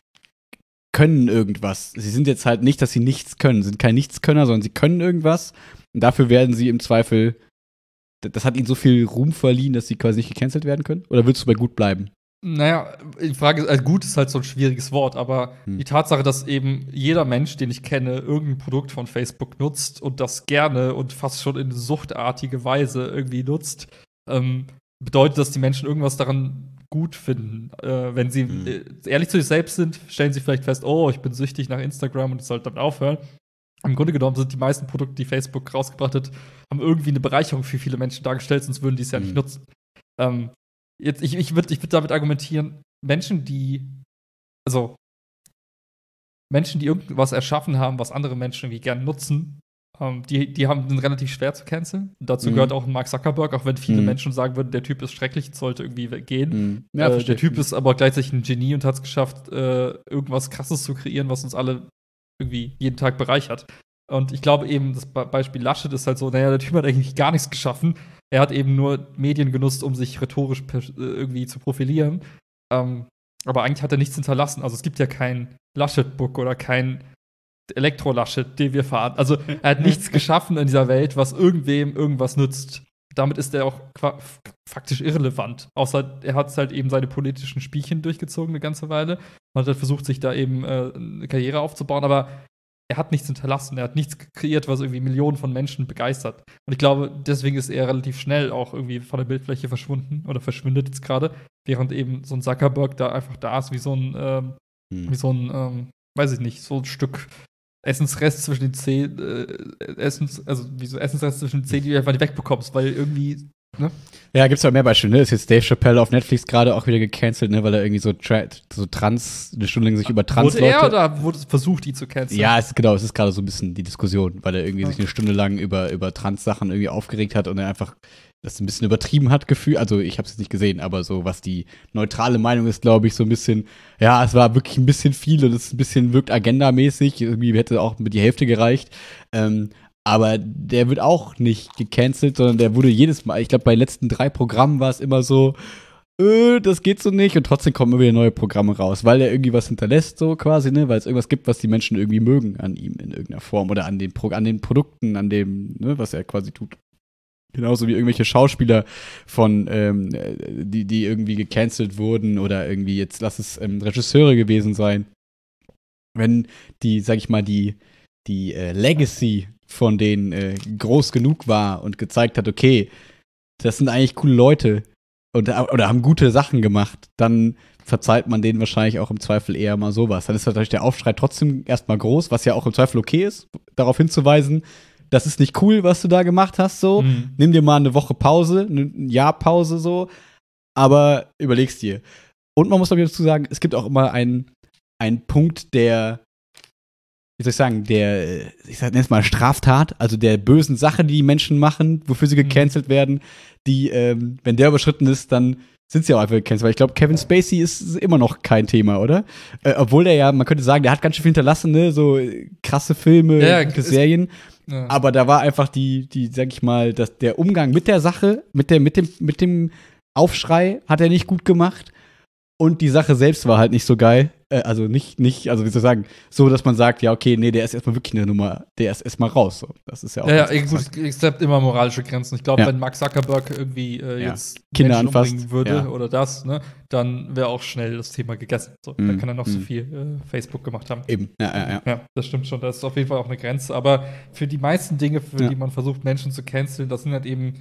können irgendwas. Sie sind jetzt halt nicht, dass sie nichts können. Sie sind kein Nichtskönner, sondern sie können irgendwas. Und dafür werden sie im Zweifel, das hat ihnen so viel Ruhm verliehen, dass sie quasi nicht gecancelt werden können? Oder willst du bei gut bleiben? Naja, die Frage ist, also gut ist halt so ein schwieriges Wort, aber Hm. die Tatsache, dass eben jeder Mensch, den ich kenne, irgendein Produkt von Facebook nutzt und das gerne und fast schon in suchtartige Weise irgendwie nutzt, ähm, bedeutet, dass die Menschen irgendwas daran gut finden. Äh, wenn sie Hm. äh, ehrlich zu sich selbst sind, stellen sie vielleicht fest, oh, ich bin süchtig nach Instagram und ich sollte damit aufhören. Im Grunde genommen sind die meisten Produkte, die Facebook rausgebracht hat, haben irgendwie eine Bereicherung für viele Menschen dargestellt, sonst würden die es ja nicht Hm. nutzen. Ähm, Jetzt, ich ich würde ich würd damit argumentieren, Menschen, die, also Menschen, die irgendwas erschaffen haben, was andere Menschen irgendwie gerne nutzen, ähm, die, die haben sind relativ schwer zu canceln. Und dazu Mhm. gehört auch Mark Zuckerberg, auch wenn viele Mhm. Menschen sagen würden, der Typ ist schrecklich, sollte irgendwie gehen. Hm. Ja, äh, verstehe. der Typ ist aber gleichzeitig ein Genie und hat es geschafft, äh, irgendwas Krasses zu kreieren, was uns alle irgendwie jeden Tag bereichert. Und ich glaube eben, das Be- Beispiel Laschet ist halt so, naja, der Typ hat eigentlich gar nichts geschaffen. Er hat eben nur Medien genutzt, um sich rhetorisch per- äh, irgendwie zu profilieren. Ähm, aber eigentlich hat er nichts hinterlassen. Also es gibt ja kein Laschet-Book oder kein Elektro-Laschet, den wir fahren. Also er hat nichts geschaffen in dieser Welt, was irgendwem irgendwas nützt. Damit ist er auch qua- faktisch irrelevant. Außer er hat halt eben seine politischen Spielchen durchgezogen eine ganze Weile und hat halt versucht, sich da eben äh, eine Karriere aufzubauen. Aber er hat nichts hinterlassen, er hat nichts kreiert, was irgendwie Millionen von Menschen begeistert. Und ich glaube, deswegen ist er relativ schnell auch irgendwie von der Bildfläche verschwunden oder verschwindet jetzt gerade, während eben so ein Zuckerberg da einfach da ist, wie so ein, ähm, Hm. wie so ein, ähm, weiß ich nicht, so ein Stück Essensrest zwischen den Zähnen, äh, Essens, also wie so Essensrest zwischen den Zähnen, die du einfach nicht wegbekommst, weil irgendwie, ne? Ja, gibt's auch mehr Beispiele, ne? Ist jetzt Dave Chappelle auf Netflix gerade auch wieder gecancelt, ne? Weil er irgendwie so, tra- so trans, eine Stunde lang sich über trans Wurde er Leute. oder wurde versucht, ihn zu canceln? Ja, es ist genau, es ist gerade so ein bisschen die Diskussion, weil er irgendwie Ja. sich eine Stunde lang über, über Trans-Sachen irgendwie aufgeregt hat und er einfach das ein bisschen übertrieben hat, Gefühl. Also ich habe es jetzt nicht gesehen, aber so, was die neutrale Meinung ist, glaube ich, so ein bisschen, ja, es war wirklich ein bisschen viel und es ein bisschen wirkt agendamäßig. Irgendwie hätte auch mit die Hälfte gereicht. Ähm, aber der wird auch nicht gecancelt, sondern der wurde jedes Mal, ich glaube, bei den letzten drei Programmen war es immer so, äh, das geht so nicht und trotzdem kommen immer wieder neue Programme raus, weil er irgendwie was hinterlässt, so quasi, ne, weil es irgendwas gibt, was die Menschen irgendwie mögen an ihm in irgendeiner Form oder an den, Pro- an den Produkten, an dem, ne, was er quasi tut. Genauso wie irgendwelche Schauspieler von, ähm, äh, die, die irgendwie gecancelt wurden oder irgendwie, jetzt lass es ähm, Regisseure gewesen sein. Wenn die, sag ich mal, die, die äh, Legacy von denen äh, groß genug war und gezeigt hat, okay, das sind eigentlich coole Leute und, oder haben gute Sachen gemacht, dann verzeiht man denen wahrscheinlich auch im Zweifel eher mal sowas. Dann ist natürlich der Aufschrei trotzdem erstmal groß, was ja auch im Zweifel okay ist, darauf hinzuweisen, das ist nicht cool, was du da gemacht hast, so. Mhm. Nimm dir mal eine Woche Pause, ein Jahr Pause, so. Aber überleg's dir. Und man muss auch dazu sagen, es gibt auch immer einen, einen Punkt der, wie soll ich sagen, der, ich nenne es mal Straftat, also der bösen Sache, die die Menschen machen, wofür sie gecancelt werden, die, ähm, wenn der überschritten ist, dann sind sie auch einfach gecancelt. Weil ich glaube, Kevin Spacey ist immer noch kein Thema, oder? Äh, obwohl der ja, man könnte sagen, der hat ganz schön viel hinterlassen, ne? So äh, krasse Filme, Ja, gute ist- Serien. Ja. Aber da war einfach die, die, sag ich mal, das, der Umgang mit der Sache, mit, der, mit, dem, mit dem Aufschrei hat er nicht gut gemacht. Und die Sache selbst war halt nicht so geil. Äh, also nicht, nicht, also wie soll ich sagen, so, dass man sagt, ja, okay, nee, der ist erstmal wirklich eine Nummer, der ist erstmal raus. So. Das ist ja auch. Ja, ja, ganz gut, interessant. es gibt immer moralische Grenzen. Ich glaube, Ja. wenn Mark Zuckerberg irgendwie äh, Ja. jetzt Kinder Menschen anfasst, umbringen würde ja. oder das, ne, dann wäre auch schnell das Thema gegessen. So, Mhm. Da kann er noch so Mhm. viel äh, Facebook gemacht haben. Eben, ja, ja, ja. Ja, das stimmt schon. Das ist auf jeden Fall auch eine Grenze. Aber für die meisten Dinge, für Ja. die man versucht, Menschen zu canceln, das sind halt eben,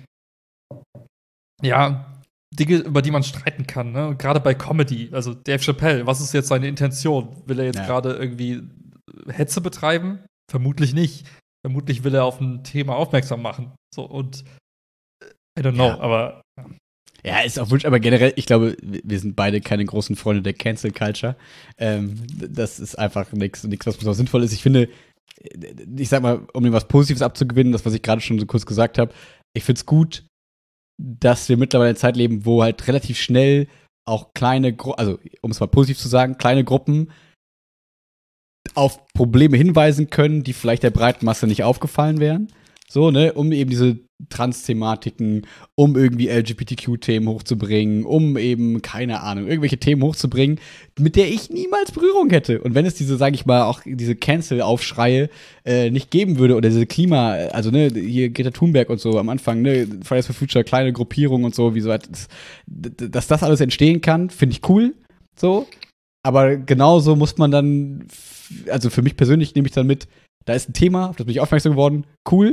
ja, Dinge, über die man streiten kann. Ne? Und gerade bei Comedy, also Dave Chappelle, was ist jetzt seine Intention? Will er jetzt Ja. gerade irgendwie Hetze betreiben? Vermutlich nicht. vermutlich will er auf ein Thema aufmerksam machen. So, und I don't know, ja. aber Ja, ist auch wünsch, aber generell, ich glaube, wir sind beide keine großen Freunde der Cancel Culture. Ähm, das ist einfach nichts, was besonders sinnvoll ist. Ich finde, ich sag mal, um mir was Positives abzugewinnen, das, was ich gerade schon so kurz gesagt habe, ich finde es gut, dass wir mittlerweile in einer Zeit leben, wo halt relativ schnell auch kleine, Gru- also um es mal positiv zu sagen, kleine Gruppen auf Probleme hinweisen können, die vielleicht der breiten Masse nicht aufgefallen wären. So, ne, um eben diese Trans-Thematiken, um irgendwie L G B T Q-Themen hochzubringen, um eben, keine Ahnung, irgendwelche Themen hochzubringen, mit der ich niemals Berührung hätte. Und wenn es diese, sag ich mal, auch diese Cancel-Aufschreie äh, nicht geben würde oder diese Klima, also ne, hier Greta Thunberg und so am Anfang, ne, Fridays for Future, kleine Gruppierung und so, wie so, dass, dass das alles entstehen kann, finde ich cool, so. Aber genauso muss man dann, also für mich persönlich nehme ich dann mit, da ist ein Thema, auf das bin ich aufmerksam geworden, cool.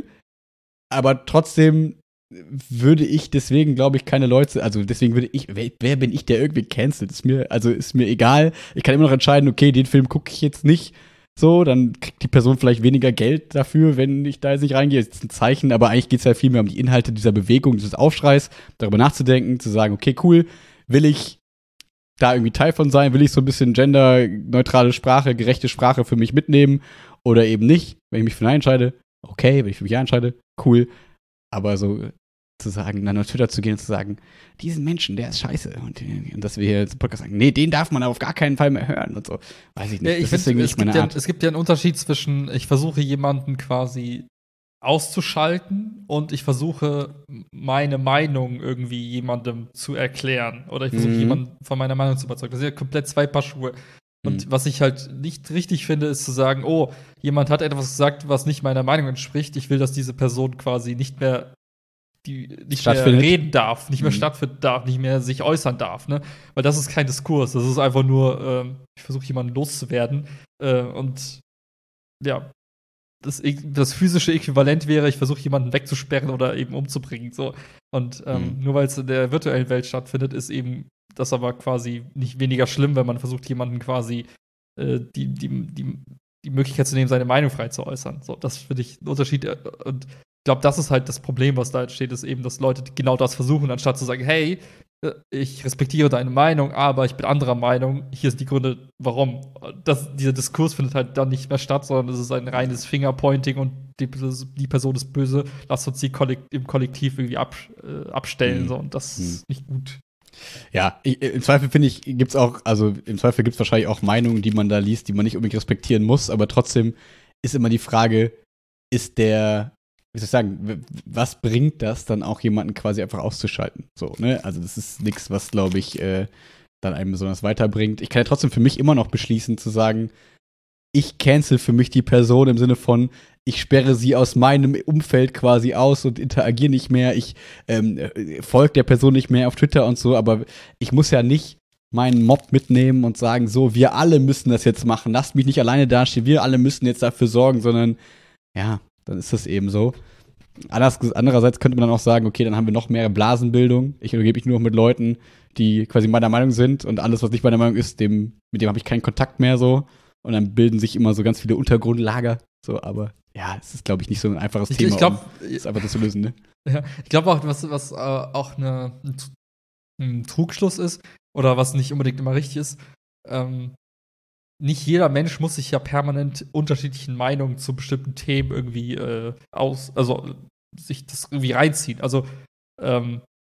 Aber trotzdem würde ich deswegen, glaube ich, keine Leute, also deswegen würde ich, wer, wer bin ich, der irgendwie cancelt? Ist mir, also ist mir egal. Ich kann immer noch entscheiden, okay, den Film gucke ich jetzt nicht. So, dann kriegt die Person vielleicht weniger Geld dafür, wenn ich da jetzt nicht reingehe. Das ist ein Zeichen, aber eigentlich geht es ja viel mehr um die Inhalte dieser Bewegung, dieses Aufschreis, darüber nachzudenken, zu sagen, okay, cool, will ich da irgendwie Teil von sein? Will ich so ein bisschen genderneutrale Sprache, gerechte Sprache für mich mitnehmen oder eben nicht? Wenn ich mich für Nein entscheide, okay, wenn ich für mich Ja entscheide, cool. Aber so zu sagen, dann auf Twitter zu gehen und zu sagen, diesen Menschen, der ist scheiße. Und, und dass wir hier zum Podcast sagen, nee, den darf man auf gar keinen Fall mehr hören und so. Weiß ich nicht. Ja, ich das find, ist es, nicht meine gibt ja, Art. es gibt ja einen Unterschied zwischen, ich versuche jemanden quasi auszuschalten und ich versuche meine Meinung irgendwie jemandem zu erklären. Oder ich versuche Mhm. jemanden von meiner Meinung zu überzeugen. Das sind ja komplett zwei Paar Schuhe. Und Mhm. was ich halt nicht richtig finde, ist zu sagen, oh, jemand hat etwas gesagt, was nicht meiner Meinung entspricht. Ich will, dass diese Person quasi nicht mehr die nicht mehr Stattfindet. reden darf, nicht mehr Mhm. stattfinden darf, nicht mehr sich äußern darf, ne? Weil das ist kein Diskurs, das ist einfach nur, ähm, ich versuche jemanden loszuwerden. Äh, und ja, das, das physische Äquivalent wäre, ich versuche jemanden wegzusperren oder eben umzubringen. So. Und ähm, Mhm. nur weil es in der virtuellen Welt stattfindet, ist eben das aber quasi nicht weniger schlimm, wenn man versucht, jemanden quasi äh, die, die, die, die Möglichkeit zu nehmen, seine Meinung frei zu äußern. So, das finde ich ein Unterschied. Und ich glaube, das ist halt das Problem, was da entsteht, ist eben, dass Leute genau das versuchen, anstatt zu sagen, hey, ich respektiere deine Meinung, aber ich bin anderer Meinung. Hier sind die Gründe, warum. Das, dieser Diskurs findet halt dann nicht mehr statt, sondern es ist ein reines Fingerpointing und die, die Person ist böse. Lass uns sie kollekt, im Kollektiv irgendwie ab, äh, abstellen. Mhm. So, und das Mhm. ist nicht gut. Ja, ich, im Zweifel finde ich, gibt's auch, also im Zweifel gibt es wahrscheinlich auch Meinungen, die man da liest, die man nicht unbedingt respektieren muss, aber trotzdem ist immer die Frage, ist der, wie soll ich sagen, was bringt das dann auch jemanden quasi einfach auszuschalten? So, ne? Also das ist nichts, was, glaube ich, äh, dann einem besonders weiterbringt. Ich kann ja trotzdem für mich immer noch beschließen, zu sagen, ich cancel für mich die Person im Sinne von, ich sperre sie aus meinem Umfeld quasi aus und interagiere nicht mehr, ich ähm, folge der Person nicht mehr auf Twitter und so, aber ich muss ja nicht meinen Mob mitnehmen und sagen, so, wir alle müssen das jetzt machen, lasst mich nicht alleine dastehen, wir alle müssen jetzt dafür sorgen, sondern ja, dann ist das eben so. Anders, andererseits könnte man dann auch sagen, okay, dann haben wir noch mehr Blasenbildung. Ich umgebe mich nur noch mit Leuten, die quasi meiner Meinung sind und alles, was nicht meiner Meinung ist, dem, mit dem habe ich keinen Kontakt mehr so. Und dann bilden sich immer so ganz viele Untergrundlager. So, aber ja, es ist, glaube ich, nicht so ein einfaches Ich, Thema, ich glaube, um es einfach zu lösen, ne? ja, ich glaube auch, was, was äh, auch eine, ein, ein Trugschluss ist oder was nicht unbedingt immer richtig ist, ähm, nicht jeder Mensch muss sich ja permanent unterschiedlichen Meinungen zu bestimmten Themen irgendwie äh, aus, also sich das irgendwie reinziehen. Also ähm,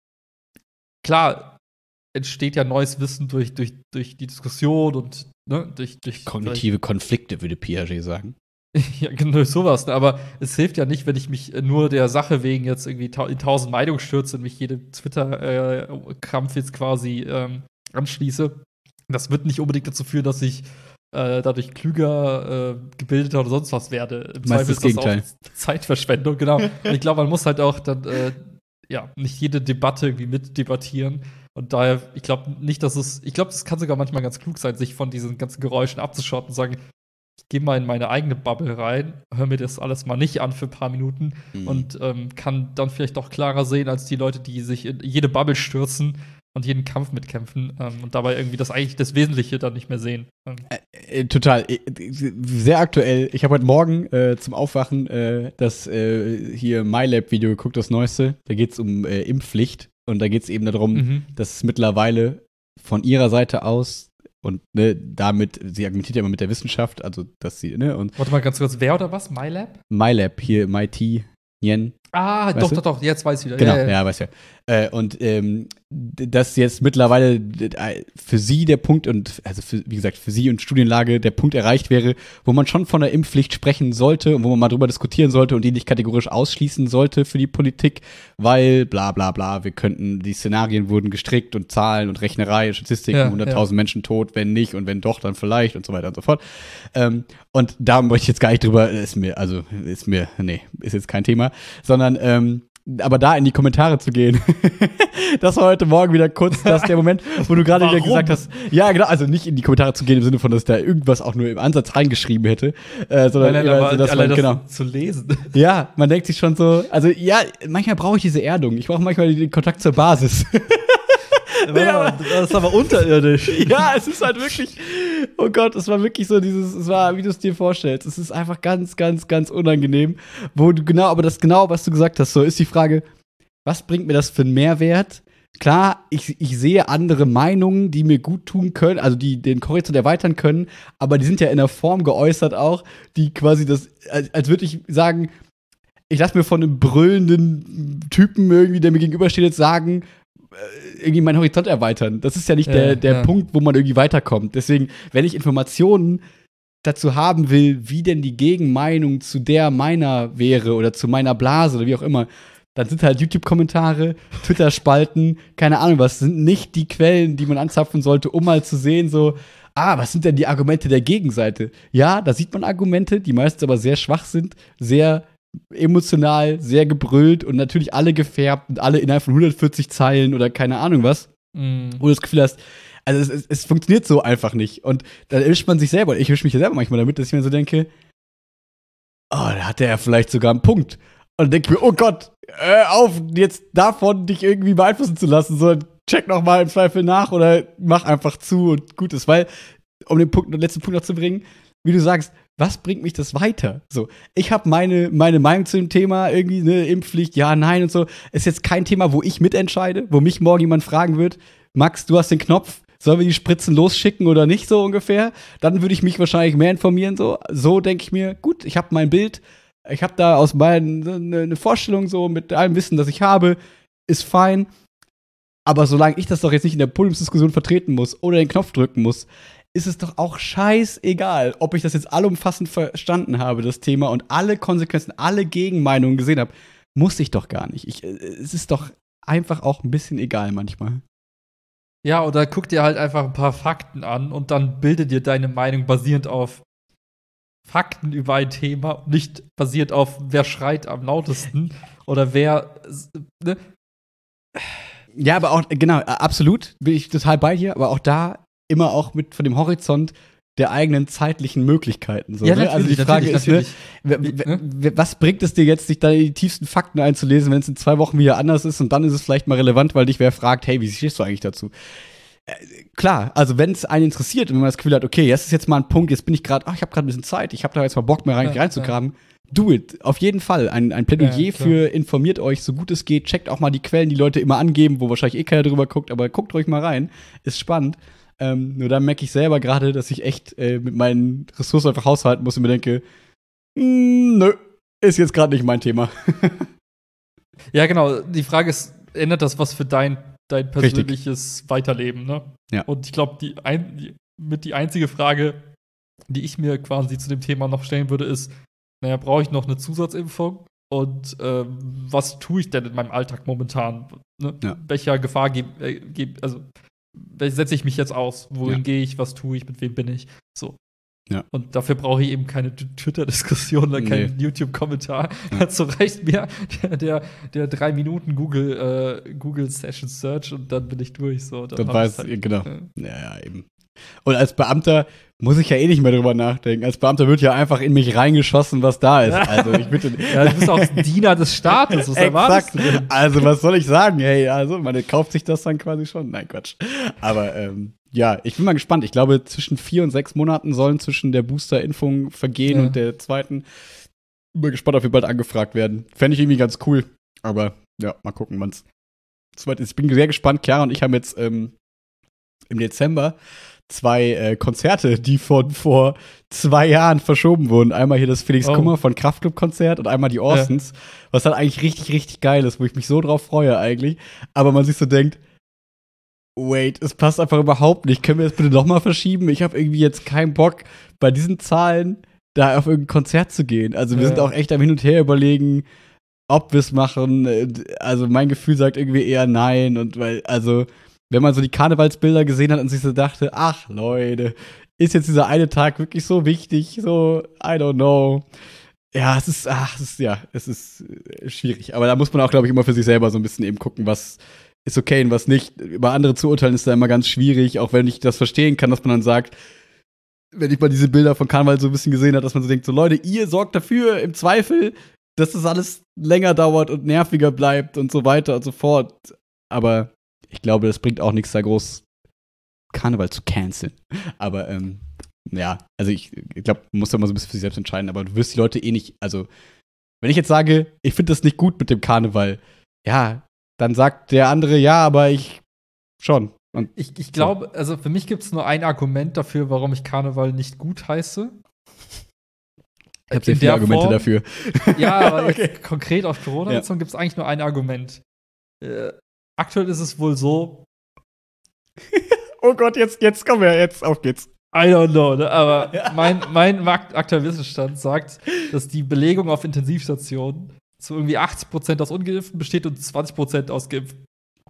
klar entsteht ja neues Wissen durch, durch, durch die Diskussion und ne, durch, durch Kognitive Konflikte, würde Piaget sagen. ja, genau durch sowas. Ne? Aber es hilft ja nicht, wenn ich mich nur der Sache wegen jetzt irgendwie ta in tausend Meinungen stürze und mich jedem Twitter-Kampf jetzt quasi ähm, anschließe. Das wird nicht unbedingt dazu führen, dass ich äh, dadurch klüger, äh, gebildeter oder sonst was werde. Im Zweifel das ist Gegenteil. das auch Zeitverschwendung, genau. Und ich glaube, man muss halt auch dann, äh, ja, nicht jede Debatte irgendwie mitdebattieren. Und daher, ich glaube nicht, dass es, ich glaube, das kann sogar manchmal ganz klug sein, sich von diesen ganzen Geräuschen abzuschotten und sagen, ich gehe mal in meine eigene Bubble rein, höre mir das alles mal nicht an für ein paar Minuten Mhm. und ähm, kann dann vielleicht auch klarer sehen als die Leute, die sich in jede Bubble stürzen und jeden Kampf mitkämpfen ähm, und dabei irgendwie das eigentlich das Wesentliche dann nicht mehr sehen. Ähm. Äh, total. Äh, sehr aktuell. Ich habe heute Morgen äh, zum Aufwachen äh, das äh, hier MyLab-Video geguckt, das neueste. Da geht es um äh, Impfpflicht. Und da geht es eben darum, Mhm. dass es mittlerweile von ihrer Seite aus und ne, damit, sie argumentiert ja immer mit der Wissenschaft, also dass sie, ne, und Warte mal ganz kurz, wer oder was? MyLab? MyLab, hier, M I T, Nien. Ah, Weißt doch, du? doch, doch, jetzt weiß ich wieder. Genau, Ja, ja, ja. ja weiß ja. Äh, und ähm, d- dass jetzt mittlerweile d- für sie der Punkt und, also für, wie gesagt, für sie und Studienlage der Punkt erreicht wäre, wo man schon von der Impfpflicht sprechen sollte und wo man mal drüber diskutieren sollte und die nicht kategorisch ausschließen sollte für die Politik, weil bla bla bla, wir könnten, die Szenarien wurden gestrickt und Zahlen und Rechnerei und Statistiken, Ja, hunderttausend Menschen tot, wenn nicht und wenn doch, dann vielleicht und so weiter und so fort. Ähm, und da möchte ich jetzt gar nicht drüber, ist mir, also ist mir, nee, ist jetzt kein Thema, sondern ähm, aber da in die Kommentare zu gehen, das war heute Morgen wieder kurz das der Moment, wo du gerade wieder Warum? gesagt hast, ja genau, also nicht in die Kommentare zu gehen im Sinne von, dass da irgendwas auch nur im Ansatz reingeschrieben hätte, äh, sondern Nein, nein, eher aber so, dass allein man, das genau, zu lesen. ja, man denkt sich schon so, also ja, manchmal brauche ich diese Erdung, ich brauche manchmal den Kontakt zur Basis. Ja, das ist aber unterirdisch. Ja, es ist halt wirklich, oh Gott, es war wirklich so dieses, es war, wie du es dir vorstellst, es ist einfach ganz, ganz, ganz unangenehm, wo du genau, aber das genau, was du gesagt hast, so ist die Frage, was bringt mir das für einen Mehrwert? Klar, ich, ich sehe andere Meinungen, die mir gut tun können, also die den Horizont erweitern können, aber die sind ja in der Form geäußert auch, die quasi das, als, als würde ich sagen, ich lasse mir von einem brüllenden Typen irgendwie, der mir gegenübersteht, jetzt sagen, äh, irgendwie meinen Horizont erweitern. Das ist ja nicht Ja, der, der ja. Punkt, wo man irgendwie weiterkommt. Deswegen, wenn ich Informationen dazu haben will, wie denn die Gegenmeinung zu der meiner wäre oder zu meiner Blase oder wie auch immer, dann sind halt YouTube-Kommentare, Twitter-Spalten, keine Ahnung was, sind nicht die Quellen, die man anzapfen sollte, um mal zu sehen, so, ah, was sind denn die Argumente der Gegenseite? Ja, da sieht man Argumente, die meistens aber sehr schwach sind, sehr emotional, sehr gebrüllt und natürlich alle gefärbt und alle innerhalb von hundertvierzig Zeilen oder keine Ahnung was, Mhm. wo du das Gefühl hast, also es, es, es funktioniert so einfach nicht. Und dann erwischt man sich selber, ich erwische mich ja selber manchmal damit, dass ich mir so denke, oh, da hat der ja vielleicht sogar einen Punkt. Und dann denke ich mir, oh Gott, hör auf, jetzt davon dich irgendwie beeinflussen zu lassen, sondern check noch mal im Zweifel nach oder mach einfach zu und gut ist. Weil, um den, Punkt, den letzten Punkt noch zu bringen, wie du sagst, was bringt mich das weiter? So, ich habe meine, meine Meinung zu dem Thema, irgendwie, ne, Impfpflicht, ja, nein und so. Ist jetzt kein Thema, wo ich mitentscheide, wo mich morgen jemand fragen wird, Max, du hast den Knopf, sollen wir die Spritzen losschicken oder nicht, so ungefähr? Dann würde ich mich wahrscheinlich mehr informieren, so. So denke ich mir, gut, ich habe mein Bild, ich habe da aus meinen eine, eine Vorstellung so mit allem Wissen, das ich habe, ist fein. Aber solange ich das doch jetzt nicht in der Podiumsdiskussion vertreten muss oder den Knopf drücken muss, ist es doch auch scheißegal, ob ich das jetzt allumfassend verstanden habe, das Thema, und alle Konsequenzen, alle Gegenmeinungen gesehen habe. Muss ich doch gar nicht. Ich, es ist doch einfach auch ein bisschen egal manchmal. Ja, oder guck dir halt einfach ein paar Fakten an und dann bilde dir deine Meinung basierend auf Fakten über ein Thema und nicht basiert auf, wer schreit am lautesten oder wer. Ne? Ja, aber auch, genau, absolut, bin ich total bei dir, aber auch da immer auch mit von dem Horizont der eigenen zeitlichen Möglichkeiten. So, Ja, ne? Also die Frage ist, ne, natürlich. w- w- was bringt es dir jetzt, sich da die tiefsten Fakten einzulesen, wenn es in zwei Wochen wieder anders ist und dann ist es vielleicht mal relevant, weil dich wer fragt, hey, wie stehst du eigentlich dazu? Äh, klar, also wenn es einen interessiert und wenn man das Gefühl hat, okay, jetzt ist jetzt mal ein Punkt, jetzt bin ich gerade, ach, ich habe gerade ein bisschen Zeit, ich habe da jetzt mal Bock, mehr rein, Ja, reinzugraben, do it. Auf jeden Fall. Ein, ein Plädoyer Ja, klar. für informiert euch, so gut es geht, checkt auch mal die Quellen, die Leute immer angeben, wo wahrscheinlich eh keiner drüber guckt, aber guckt euch mal rein, ist spannend. Ähm, nur da merke ich selber gerade, dass ich echt äh, mit meinen Ressourcen einfach haushalten muss und mir denke, mm, nö, ist jetzt gerade nicht mein Thema. Ja, genau. Die Frage ist, ändert das was für dein, dein persönliches Weiterleben, ne? Ja. Und ich glaube, die, ein, die, mit die einzige Frage, die ich mir quasi zu dem Thema noch stellen würde, ist, naja, brauche ich noch eine Zusatzimpfung? Und ähm, was tue ich denn in meinem Alltag momentan? Ne? Ja. Welcher Gefahr gebe, äh, geb, also setze ich mich jetzt aus? Wohin Ja. gehe ich? Was tue ich? Mit wem bin ich? So. Ja. Und dafür brauche ich eben keine T- Twitter-Diskussion oder keinen Nee. YouTube-Kommentar. Ja. Dazu reicht mir der, der, der drei Minuten Google, äh, Google Session Search und dann bin ich durch. So. Dann Dann hab weiß ich's ich, genau. äh, Ja, ja, eben. Und als Beamter muss ich ja eh nicht mehr drüber nachdenken. Als Beamter wird ja einfach in mich reingeschossen, was da ist. Also ich bitte. Ja, du bist auch Diener des Staates, was erwartest du denn? Also was soll ich sagen? Hey, also man kauft sich das dann quasi schon. Nein, Quatsch. Aber ähm, ja, ich bin mal gespannt. Ich glaube, zwischen vier und sechs Monaten sollen zwischen der Booster-Impfung vergehen Ja. und der zweiten. Bin gespannt, ob wir bald angefragt werden. Fände ich irgendwie ganz cool. Aber ja, mal gucken, wann es soweit ist. Ich bin sehr gespannt. Chiara und ich haben jetzt ähm, im Dezember zwei äh, Konzerte, die von vor zwei Jahren verschoben wurden. Einmal hier das Felix Oh. Kummer von Kraftklub-Konzert und einmal die Orsons, ja. Was halt eigentlich richtig, richtig geil ist, wo ich mich so drauf freue eigentlich. Aber man sich so denkt, wait, es passt einfach überhaupt nicht. Können wir das bitte noch mal verschieben? Ich habe irgendwie jetzt keinen Bock, bei diesen Zahlen da auf irgendein Konzert zu gehen. Also wir Ja. sind auch echt am Hin und Her überlegen, ob wir es machen. Also mein Gefühl sagt irgendwie eher nein. Und weil, also wenn man so die Karnevalsbilder gesehen hat und sich so dachte, ach Leute, ist jetzt dieser eine Tag wirklich so wichtig? So, I don't know. Ja, es ist, ach, es ist, ja, es ist äh, schwierig. Aber da muss man auch, glaube ich, immer für sich selber so ein bisschen eben gucken, was ist okay und was nicht. Über andere zu urteilen ist da immer ganz schwierig, auch wenn ich das verstehen kann, dass man dann sagt, wenn ich mal diese Bilder von Karneval so ein bisschen gesehen habe, dass man so denkt, so Leute, ihr sorgt dafür im Zweifel, dass das alles länger dauert und nerviger bleibt und so weiter und so fort. Aber ich glaube, das bringt auch nichts, da groß Karneval zu canceln. Aber, ähm, ja, also ich, ich glaube, man muss da mal so ein bisschen für sich selbst entscheiden, aber du wirst die Leute eh nicht, also, wenn ich jetzt sage, ich finde das nicht gut mit dem Karneval, ja, dann sagt der andere, ja, aber ich schon. Und Ich, ich glaube, also für mich gibt es nur ein Argument dafür, warum ich Karneval nicht gut heiße. ich habe sehr In viele der Argumente Form- dafür. Ja, aber Okay. jetzt konkret auf Corona Ja. bezogen gibt es eigentlich nur ein Argument. Äh, aktuell ist es wohl so, Oh Gott, jetzt, jetzt kommen wir, jetzt, auf geht's. I don't know, ne? Aber Ja. mein, mein Markt- aktueller Wissensstand sagt, dass die Belegung auf Intensivstationen zu irgendwie achtzig Prozent aus Ungeimpften besteht und zwanzig Prozent aus Geimpften.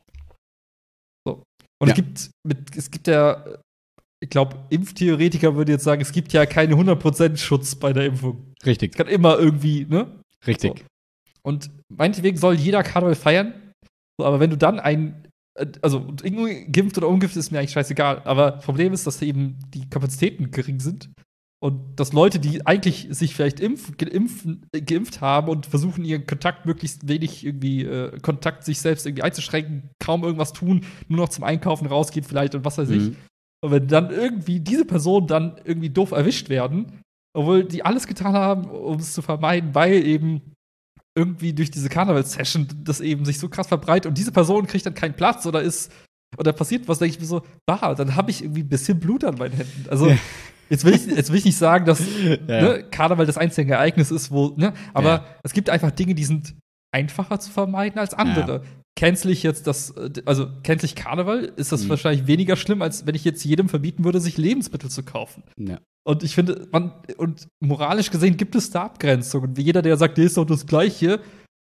So. Und Ja. es gibt mit, es gibt ja, ich glaube, Impftheoretiker würden jetzt sagen, es gibt ja keinen hundert Prozent Schutz bei der Impfung. Richtig, Es kann immer irgendwie, ne? richtig. So. Und meinetwegen soll jeder Karneval feiern, so, aber wenn du dann ein, äh, also irgendwie geimpft oder ungeimpft ist mir eigentlich scheißegal, aber das Problem ist, dass eben die Kapazitäten gering sind und dass Leute, die eigentlich sich vielleicht impf, geimpfen, äh, geimpft haben und versuchen, ihren Kontakt möglichst wenig irgendwie, äh, Kontakt sich selbst irgendwie einzuschränken, kaum irgendwas tun, nur noch zum Einkaufen rausgehen vielleicht und was weiß ich. Mhm. Und wenn dann irgendwie diese Personen dann irgendwie doof erwischt werden, obwohl die alles getan haben, um es zu vermeiden, weil eben irgendwie durch diese Karnevalssession das eben sich so krass verbreitet und diese Person kriegt dann keinen Platz oder ist oder passiert was, denke ich mir so, bah, dann habe ich irgendwie ein bisschen Blut an meinen Händen. Also Ja. jetzt, will ich, jetzt will ich nicht sagen, dass Ja. ne, Karneval das einzige Ereignis ist, wo, ne, aber Ja. es gibt einfach Dinge, die sind einfacher zu vermeiden als andere. Cancel ich jetzt das, äh, also cancel ich Karneval, ist das Mhm. wahrscheinlich weniger schlimm, als wenn ich jetzt jedem verbieten würde, sich Lebensmittel zu kaufen. Ja. Und ich finde, man, und moralisch gesehen gibt es da Abgrenzungen. Wie jeder, der sagt, der ist doch das Gleiche,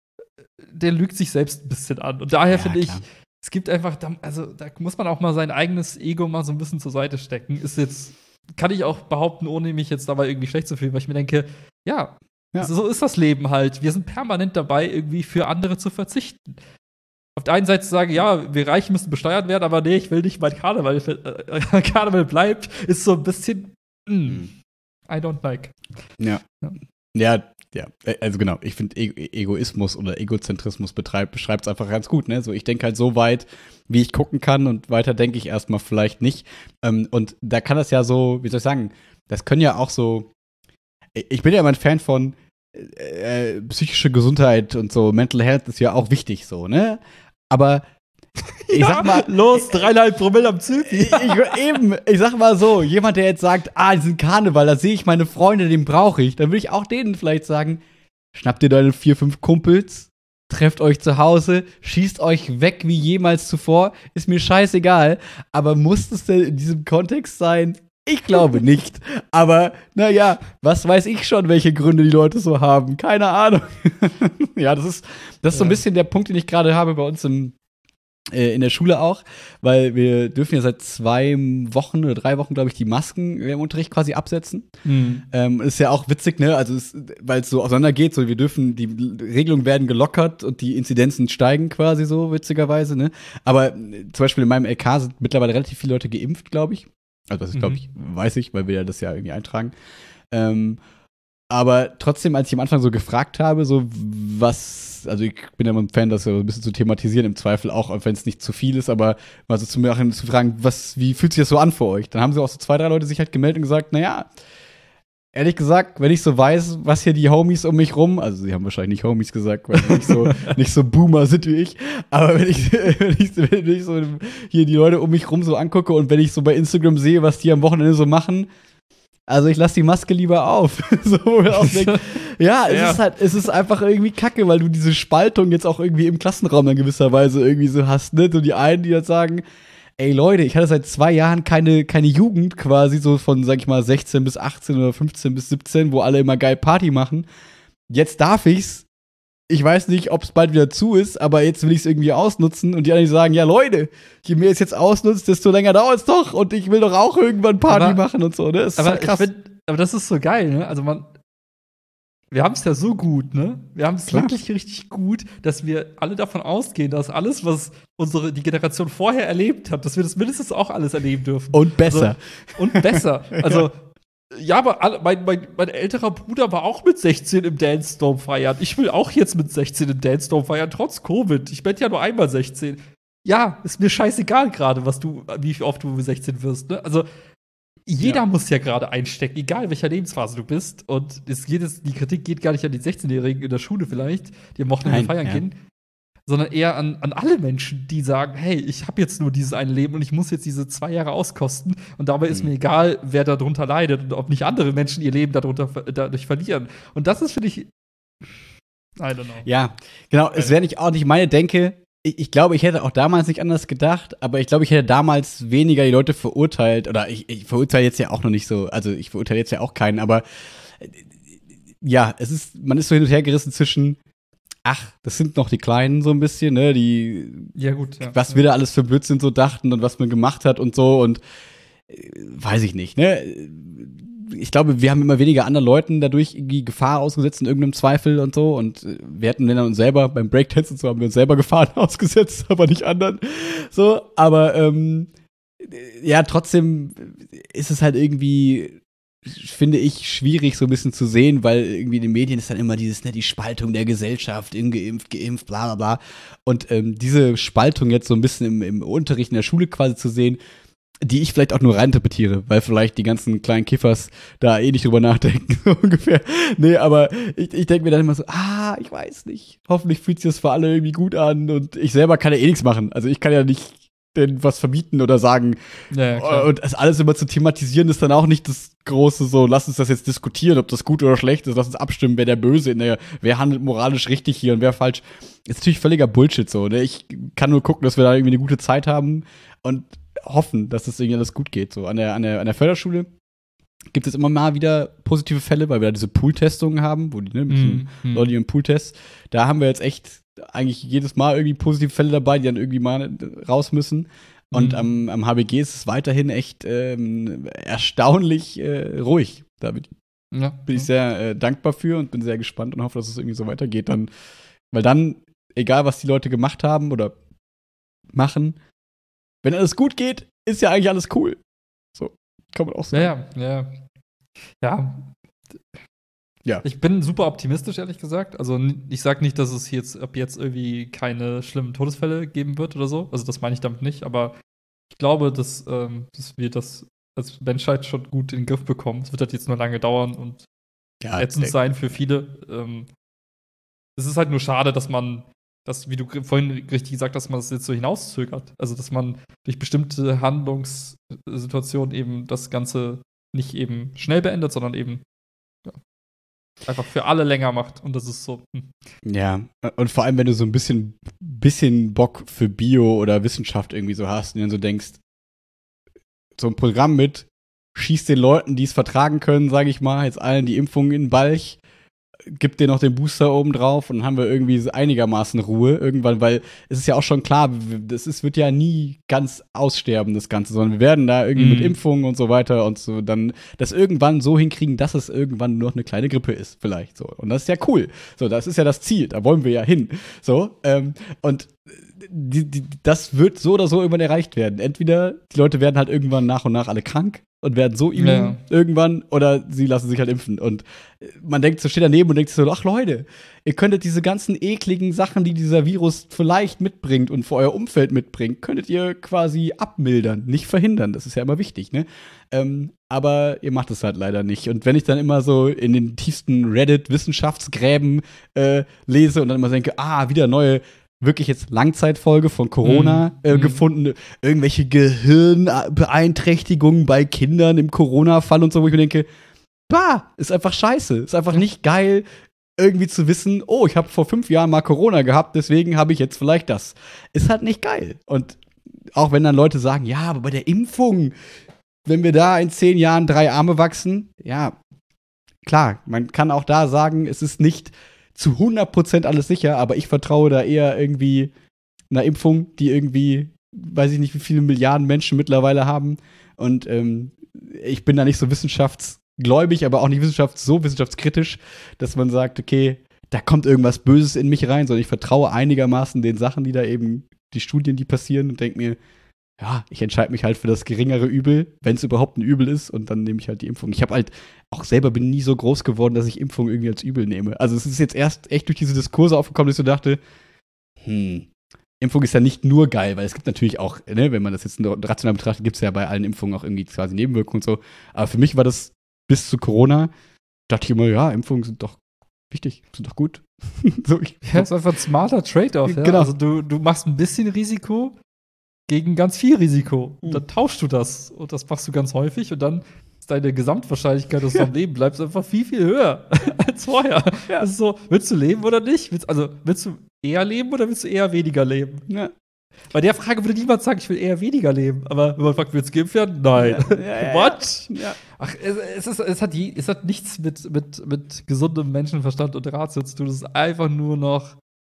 der lügt sich selbst ein bisschen an. Und daher Ja, finde ich, klar. es gibt einfach, da- also da muss man auch mal sein eigenes Ego mal so ein bisschen zur Seite stecken. Ist jetzt, kann ich auch behaupten, ohne mich jetzt dabei irgendwie schlecht zu fühlen, weil ich mir denke, ja, Ja. so ist das Leben halt. Wir sind permanent dabei, irgendwie für andere zu verzichten. Auf der einen Seite zu sagen, ja, wir Reichen müssen besteuert werden, aber nee, ich will nicht, mein Karneval, äh, Karneval bleibt, ist so ein bisschen, mm, Mhm. I don't like. Ja. Ja. Ja, ja. Also genau, ich finde e Egoismus oder Egozentrismus beschreibt es einfach ganz gut, ne? So, ich denke halt so weit, wie ich gucken kann und weiter denke ich erstmal vielleicht nicht. Ähm, und da kann das ja so, wie soll ich sagen, das können ja auch so. Ich bin ja immer ein Fan von äh, psychische Gesundheit und so, Mental Health ist ja auch wichtig so, ne? Aber ich sag mal, los, dreieinhalb Promille am Zypi. ich, ich, eben, ich sag mal so, jemand, der jetzt sagt, ah, diesen Karneval, da sehe ich meine Freunde, den brauche ich, dann würde ich auch denen vielleicht sagen, schnappt ihr deine vier, fünf Kumpels, trefft euch zu Hause, schießt euch weg wie jemals zuvor, ist mir scheißegal, aber muss es denn in diesem Kontext sein? Ich glaube nicht. Aber, naja, was weiß ich schon, welche Gründe die Leute so haben? Keine Ahnung. Ja, das ist, das ist so ein Ja. bisschen der Punkt, den ich gerade habe bei uns im äh, in der Schule auch, weil wir dürfen ja seit zwei Wochen oder drei Wochen, glaube ich, die Masken im Unterricht quasi absetzen. Mhm. Ähm, ist ja auch witzig, ne? Also, es- weil es so auseinandergeht, so wir dürfen, die Regelungen werden gelockert und die Inzidenzen steigen quasi so, witzigerweise, ne? Aber äh, zum Beispiel in meinem L K sind mittlerweile relativ viele Leute geimpft, glaube ich. Also das Mhm. glaube ich, weiß ich, weil wir ja das ja irgendwie eintragen. Ähm, aber trotzdem, als ich am Anfang so gefragt habe, so was, also ich bin ja immer ein Fan, das so ein bisschen zu thematisieren, im Zweifel auch, wenn es nicht zu viel ist, aber mal so zu machen, zu fragen, was, wie fühlt sich das so an für euch? Dann haben sie auch so zwei, drei Leute sich halt gemeldet und gesagt, naja, ehrlich gesagt, wenn ich so weiß, was hier die Homies um mich rum, also sie haben wahrscheinlich nicht Homies gesagt, weil sie nicht so, nicht so Boomer sind wie ich, aber wenn ich, wenn ich, wenn ich so hier die Leute um mich rum so angucke und wenn ich so bei Instagram sehe, was die am Wochenende so machen, also ich lasse die Maske lieber auf. So, wo wir auch denken, ja, es Ja. ist halt, es ist einfach irgendwie kacke, weil du diese Spaltung jetzt auch irgendwie im Klassenraum in gewisser Weise irgendwie so hast, ne? So die einen, die jetzt sagen, ey Leute, ich hatte seit zwei Jahren keine, keine Jugend quasi, so von, sag ich mal, sechzehn bis achtzehn oder fünfzehn bis siebzehn, wo alle immer geil Party machen. Jetzt darf ich's. Ich weiß nicht, ob es bald wieder zu ist, aber jetzt will ich es irgendwie ausnutzen und die anderen sagen, ja Leute, je mehr es jetzt ausnutzt, desto länger dauert es doch und ich will doch auch irgendwann Party Aber- machen und so, ne? Das ist Aber halt krass. ich find, aber das ist so geil, ne? Also man, wir haben es ja so gut, ne? Wir haben es Klar. wirklich richtig gut, dass wir alle davon ausgehen, dass alles, was unsere die Generation vorher erlebt hat, dass wir das mindestens auch alles erleben dürfen. Und besser. Also, und besser. Also ja, aber alle, mein, mein, mein älterer Bruder war auch mit sechzehn im Dance Dome feiern. Ich will auch jetzt mit sechzehn im Dance Dome feiern, trotz Covid. Ich bin ja nur einmal sechzehn. Ja, ist mir scheißegal gerade, was du, wie oft du sechzehn wirst. Ne? Also jeder Ja. muss ja gerade einstecken, egal welcher Lebensphase du bist. Und es geht jetzt, die Kritik geht gar nicht an die sechzehnjährigen in der Schule vielleicht, die am Wochenende Nein, feiern ja. gehen, sondern eher an, an alle Menschen, die sagen, hey, ich habe jetzt nur dieses eine Leben und ich muss jetzt diese zwei Jahre auskosten. Und dabei ist Mhm. mir egal, wer darunter leidet und ob nicht andere Menschen ihr Leben darunter, dadurch verlieren. Und das ist, finde ich, I don't know. Ja, genau. Es wäre nicht auch nicht meine Denke. Ich, ich glaube, ich hätte auch damals nicht anders gedacht, aber ich glaube, ich hätte damals weniger die Leute verurteilt. Oder ich, ich verurteile jetzt ja auch noch nicht so. Also, ich verurteile jetzt ja auch keinen, aber äh, ja, es ist, man ist so hin und her gerissen zwischen, ach, das sind noch die Kleinen so ein bisschen, ne, die, Ja, gut. Ja. was wir da alles für Blödsinn so dachten und was man gemacht hat und so und äh, weiß ich nicht, ne? Ich glaube, wir haben immer weniger anderen Leuten dadurch irgendwie Gefahr ausgesetzt in irgendeinem Zweifel und so und äh, wir hatten dann uns selber beim Breakdance und so haben wir uns selber Gefahren ausgesetzt, aber nicht anderen. So, aber ähm, ja, trotzdem ist es halt irgendwie, finde ich, schwierig so ein bisschen zu sehen, weil irgendwie in den Medien ist dann immer dieses, ne, die Spaltung der Gesellschaft, ungeimpft, geimpft, bla bla bla. Und ähm, diese Spaltung jetzt so ein bisschen im, im Unterricht in der Schule quasi zu sehen, die ich vielleicht auch nur reininterpretiere, weil vielleicht die ganzen kleinen Kiffers da eh nicht drüber nachdenken, so ungefähr. Nee, aber ich, ich denke mir dann immer so, ah, ich weiß nicht. Hoffentlich fühlt sich das für alle irgendwie gut an und ich selber kann ja eh nichts machen. Also ich kann ja nicht denen was verbieten oder sagen. Ja, ja, klar. Und das alles immer zu thematisieren ist dann auch nicht das große so, lass uns das jetzt diskutieren, ob das gut oder schlecht ist, lass uns abstimmen, wer der Böse in der, wer handelt moralisch richtig hier und wer falsch. Ist natürlich völliger Bullshit so, ne? Ich kann nur gucken, dass wir da irgendwie eine gute Zeit haben und hoffen, dass das irgendwie alles gut geht. So an der, an der, an der Förderschule gibt es immer mal wieder positive Fälle, weil wir da diese Pool-Testungen haben, wo die, ne, mit diesen Mhm. Leuten im Pool-Test, da haben wir jetzt echt eigentlich jedes Mal irgendwie positive Fälle dabei, die dann irgendwie mal raus müssen. Und Mhm. am, am H B G ist es weiterhin echt ähm, erstaunlich äh, ruhig. Da bin, Ja. bin ich sehr äh, dankbar für und bin sehr gespannt und hoffe, dass es irgendwie so weitergeht. Dann, weil dann, egal was die Leute gemacht haben oder machen, wenn alles gut geht, ist ja eigentlich alles cool. So, kann man auch sagen. Ja, ja, ja. Ja. Ja. Ich bin super optimistisch, ehrlich gesagt. Also, n- ich sag nicht, dass es jetzt ab jetzt irgendwie keine schlimmen Todesfälle geben wird oder so. Also, das meine ich damit nicht. Aber ich glaube, dass, ähm, dass wir das als Menschheit schon gut in den Griff bekommen. Es wird halt jetzt nur lange dauern und Ja, ätzend der- sein für viele. Ähm, es ist halt nur schade, dass man, dass, wie du gr- vorhin richtig gesagt hast, man das jetzt so hinauszögert. Also, dass man durch bestimmte Handlungssituationen eben das Ganze nicht eben schnell beendet, sondern eben ja, einfach für alle länger macht. Und das ist so. Hm. Ja, und vor allem, wenn du so ein bisschen, bisschen Bock für Bio oder Wissenschaft irgendwie so hast und dann so denkst, so ein Programm mit, schießt den Leuten, die es vertragen können, sage ich mal, jetzt allen die Impfung in den Balch, gibt dir noch den Booster oben drauf und dann haben wir irgendwie so einigermaßen Ruhe irgendwann, weil es ist ja auch schon klar, das ist, wird ja nie ganz aussterben, das Ganze, sondern wir werden da irgendwie Mhm. mit Impfungen und so weiter und so dann das irgendwann so hinkriegen, dass es irgendwann nur noch eine kleine Grippe ist, vielleicht so. Und das ist ja cool. So, das ist ja das Ziel, da wollen wir ja hin. So, ähm, und die, die, das wird so oder so irgendwann erreicht werden. Entweder die Leute werden halt irgendwann nach und nach alle krank und werden so immun Ja. irgendwann, oder sie lassen sich halt impfen. Und man denkt so, steht daneben und denkt so, ach Leute, ihr könntet diese ganzen ekligen Sachen, die dieser Virus vielleicht mitbringt und für euer Umfeld mitbringt, könntet ihr quasi abmildern, nicht verhindern. Das ist ja immer wichtig, ne? Ähm, aber ihr macht es halt leider nicht. Und wenn ich dann immer so in den tiefsten Reddit-Wissenschaftsgräben äh, lese und dann immer denke, ah, wieder neue wirklich jetzt Langzeitfolge von Corona Mhm. äh, Mhm. gefunden, irgendwelche Gehirnbeeinträchtigungen bei Kindern im Corona-Fall und so, wo ich mir denke, bah, ist einfach scheiße, ist einfach nicht geil, irgendwie zu wissen, oh, ich habe vor fünf Jahren mal Corona gehabt, deswegen habe ich jetzt vielleicht das. Ist halt nicht geil. Und auch wenn dann Leute sagen, ja, aber bei der Impfung, wenn wir da in zehn Jahren drei Arme wachsen, ja, klar, man kann auch da sagen, es ist nicht zu hundert Prozent alles sicher, aber ich vertraue da eher irgendwie einer Impfung, die irgendwie, weiß ich nicht, wie viele Milliarden Menschen mittlerweile haben. Und ähm, ich bin da nicht so wissenschaftsgläubig, aber auch nicht wissenschafts so wissenschaftskritisch, dass man sagt, okay, da kommt irgendwas Böses in mich rein, sondern ich vertraue einigermaßen den Sachen, die da eben, die Studien, die passieren, und denke mir, ja, ich entscheide mich halt für das geringere Übel, wenn es überhaupt ein Übel ist, und dann nehme ich halt die Impfung. Ich habe halt auch selber bin nie so groß geworden, dass ich Impfung irgendwie als Übel nehme. Also es ist jetzt erst echt durch diese Diskurse aufgekommen, dass ich so dachte, hm, Impfung ist ja nicht nur geil, weil es gibt natürlich auch, ne, wenn man das jetzt rational betrachtet, gibt es ja bei allen Impfungen auch irgendwie quasi Nebenwirkungen und so. Aber für mich war das bis zu Corona, dachte ich immer, ja, Impfungen sind doch wichtig, sind doch gut. so, ich, Ja, ist einfach ein smarter Trade-off. Ja? Genau. Also du, du machst ein bisschen Risiko gegen ganz viel Risiko. Und dann tauschst du das. Und das machst du ganz häufig. Und dann ist deine Gesamtwahrscheinlichkeit, dass du am Leben bleibst, einfach viel, viel höher als vorher. Ja. Das ist so, willst du leben oder nicht? Willst, also, willst du eher leben oder willst du eher weniger leben? ja. Bei der Frage würde niemand sagen, ich will eher weniger leben. Aber wenn man fragt, willst du geimpft werden? Nein. Ja, ja, ja, What? Ja. Ach, es, es, ist, es, hat je, es hat nichts mit, mit, mit gesundem Menschenverstand und Ratio zu tun. Es ist einfach nur noch.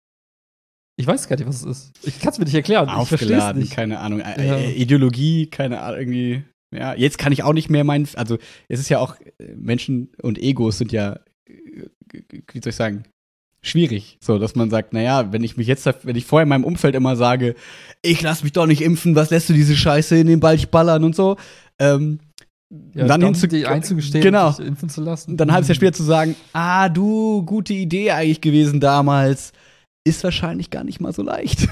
Ich weiß gar nicht, was es ist. Ich kann es mir nicht erklären. Ich verstehe es Aufgeladen, nicht. keine Ahnung. Ä- Ja. äh, Ideologie, keine Ahnung, irgendwie. Ja, jetzt kann ich auch nicht mehr meinen. Also, es ist ja auch, äh, Menschen und Egos sind ja, äh, wie soll ich sagen, schwierig. So, dass man sagt, naja, wenn ich mich jetzt, wenn ich vorher in meinem Umfeld immer sage, ich lass mich doch nicht impfen, was lässt du diese Scheiße in den Balch ballern und so, ähm, Ja, dann dann hinzu- die einzugestehen, genau. sich impfen zu lassen. dann ein halbes Jahr später zu sagen, ah, du, gute Idee eigentlich gewesen damals, ist wahrscheinlich gar nicht mal so leicht.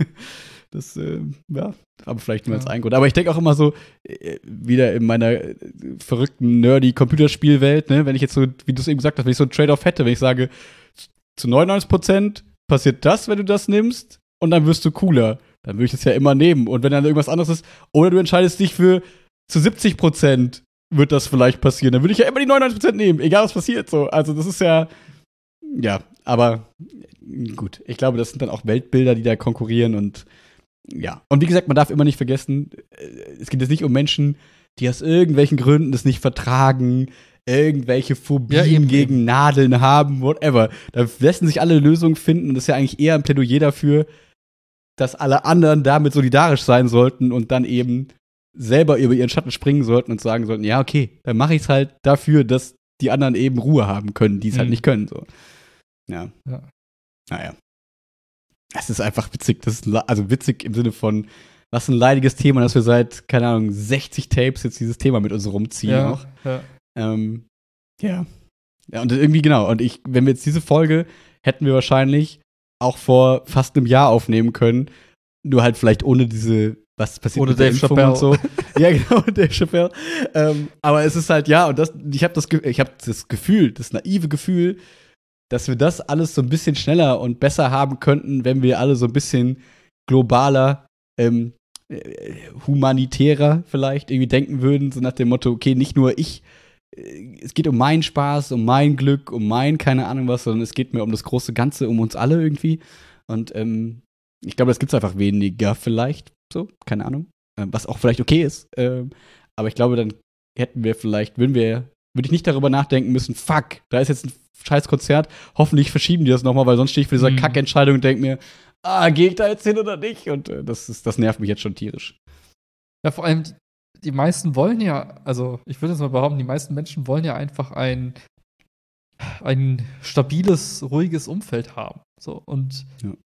Das, äh, ja, aber vielleicht nur als Ja. ein Grund. Aber ich denke auch immer so, äh, wieder in meiner äh, verrückten, nerdy Computerspielwelt, ne, wenn ich jetzt so, wie du es eben gesagt hast, wenn ich so ein Trade-off hätte, wenn ich sage, zu neunundneunzig Prozent passiert das, wenn du das nimmst, und dann wirst du cooler, dann würde ich das ja immer nehmen. Und wenn dann irgendwas anderes ist, oder du entscheidest dich für zu siebzig Prozent wird das vielleicht passieren, dann würde ich ja immer die neunundneunzig Prozent nehmen, egal was passiert. So. Also das ist ja, ja, aber gut. Ich glaube, das sind dann auch Weltbilder, die da konkurrieren, und ja. Und wie gesagt, man darf immer nicht vergessen, äh, es geht jetzt nicht um Menschen, die aus irgendwelchen Gründen das nicht vertragen, irgendwelche Phobien Ja, eben, gegen eben. Nadeln haben, whatever. Da lassen sich alle Lösungen finden, und das ist ja eigentlich eher ein Plädoyer dafür, dass alle anderen damit solidarisch sein sollten und dann eben selber über ihren Schatten springen sollten und sagen sollten, ja, okay, dann mache ich es halt dafür, dass die anderen eben Ruhe haben können, die es halt Mhm. nicht können. So. Ja. Ja. Naja. Es ist einfach witzig. Das ist le- also witzig im Sinne von, was ein leidiges Thema, dass wir seit, keine Ahnung, sechzig Tapes jetzt dieses Thema mit uns rumziehen Ja, auch. ja. Ähm, ja. Ja, und irgendwie genau. Und ich, wenn wir jetzt diese Folge hätten wir wahrscheinlich auch vor fast einem Jahr aufnehmen können, nur halt vielleicht ohne diese, was passiert Ohne mit der Dave Impfung Chappelle. und so. Ja, genau, Dave Chappelle. Ähm, aber es ist halt, ja, und das, ich habe das, Ge- ich habe das Gefühl, das naive Gefühl, dass wir das alles so ein bisschen schneller und besser haben könnten, wenn wir alle so ein bisschen globaler, ähm, äh, humanitärer vielleicht irgendwie denken würden, so nach dem Motto, okay, nicht nur ich, äh, es geht um meinen Spaß, um mein Glück, um mein, keine Ahnung was, sondern es geht mir um das große Ganze, um uns alle irgendwie. Und ähm, ich glaube, das gibt's einfach weniger vielleicht, so, keine Ahnung, ähm, was auch vielleicht okay ist. Ähm, aber ich glaube, dann hätten wir vielleicht, würden wir, würde ich nicht darüber nachdenken müssen, fuck, da ist jetzt ein scheiß Konzert, hoffentlich verschieben die das nochmal, weil sonst stehe ich für diese Mhm. Kackentscheidung und denke mir, ah, gehe ich da jetzt hin oder nicht? Und äh, das, ist, das nervt mich jetzt schon tierisch. Ja, vor allem, die, die meisten wollen ja, also ich würde jetzt mal behaupten, die meisten Menschen wollen ja einfach ein, ein stabiles, ruhiges Umfeld haben. So, und Ja.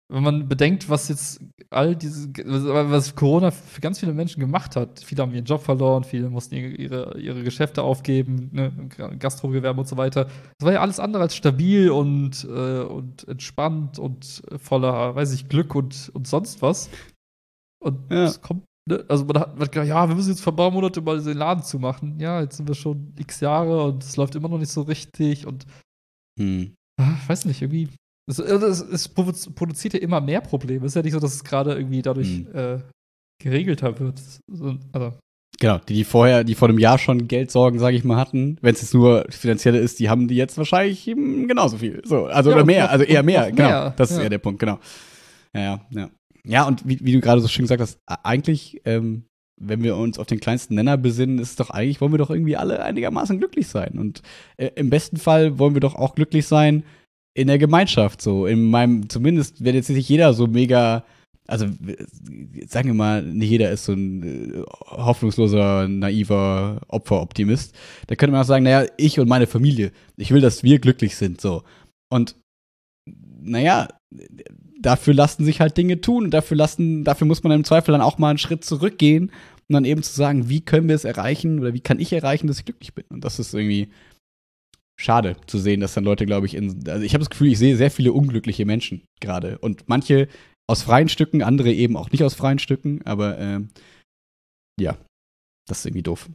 wenn man bedenkt, was jetzt all diese, was Corona für ganz viele Menschen gemacht hat. Viele haben ihren Job verloren, viele mussten ihre, ihre Geschäfte aufgeben, ne, Gastrogewerbe und so weiter. Das war ja alles andere als stabil und, äh, und entspannt und voller, weiß ich, Glück und, und sonst was. Und Ja. es kommt, ne, also man hat, man hat gedacht, ja, wir müssen jetzt für ein paar Monate mal den Laden zumachen. Ja, jetzt sind wir schon x Jahre und es läuft immer noch nicht so richtig und Hm. ich weiß nicht, irgendwie. Es, es, es produziert ja immer mehr Probleme. Es ist ja nicht so, dass es gerade irgendwie dadurch Hm. äh, geregelter wird. So, also, Genau, die, die vorher, die vor einem Jahr schon Geldsorgen, sage ich mal, hatten, wenn es jetzt nur finanzielle ist, die haben die jetzt wahrscheinlich eben genauso viel. So, also Ja, oder und mehr, noch- also eher und mehr, noch genau. mehr, Das ist ja. eher der Punkt, genau. Ja, ja, ja. Ja, und wie, wie du gerade so schön gesagt hast, a- eigentlich, ähm, wenn wir uns auf den kleinsten Nenner besinnen, ist es doch eigentlich, wollen wir doch irgendwie alle einigermaßen glücklich sein. Und äh, im besten Fall wollen wir doch auch glücklich sein in der Gemeinschaft. So, in meinem, zumindest wird jetzt nicht jeder so mega, also w- sagen wir mal, nicht jeder ist so ein äh, hoffnungsloser, naiver Opferoptimist. Da könnte man auch sagen, naja, ich und meine Familie, ich will, dass wir glücklich sind. So. Und naja, dafür lassen sich halt Dinge tun und dafür lassen, dafür muss man im Zweifel dann auch mal einen Schritt zurückgehen und dann eben zu sagen, wie können wir es erreichen oder wie kann ich erreichen, dass ich glücklich bin. Und das ist irgendwie schade zu sehen, dass dann Leute, glaube ich, in, also ich habe das Gefühl, ich sehe sehr viele unglückliche Menschen gerade und manche aus freien Stücken, andere eben auch nicht aus freien Stücken, aber ähm, ja, das ist irgendwie doof.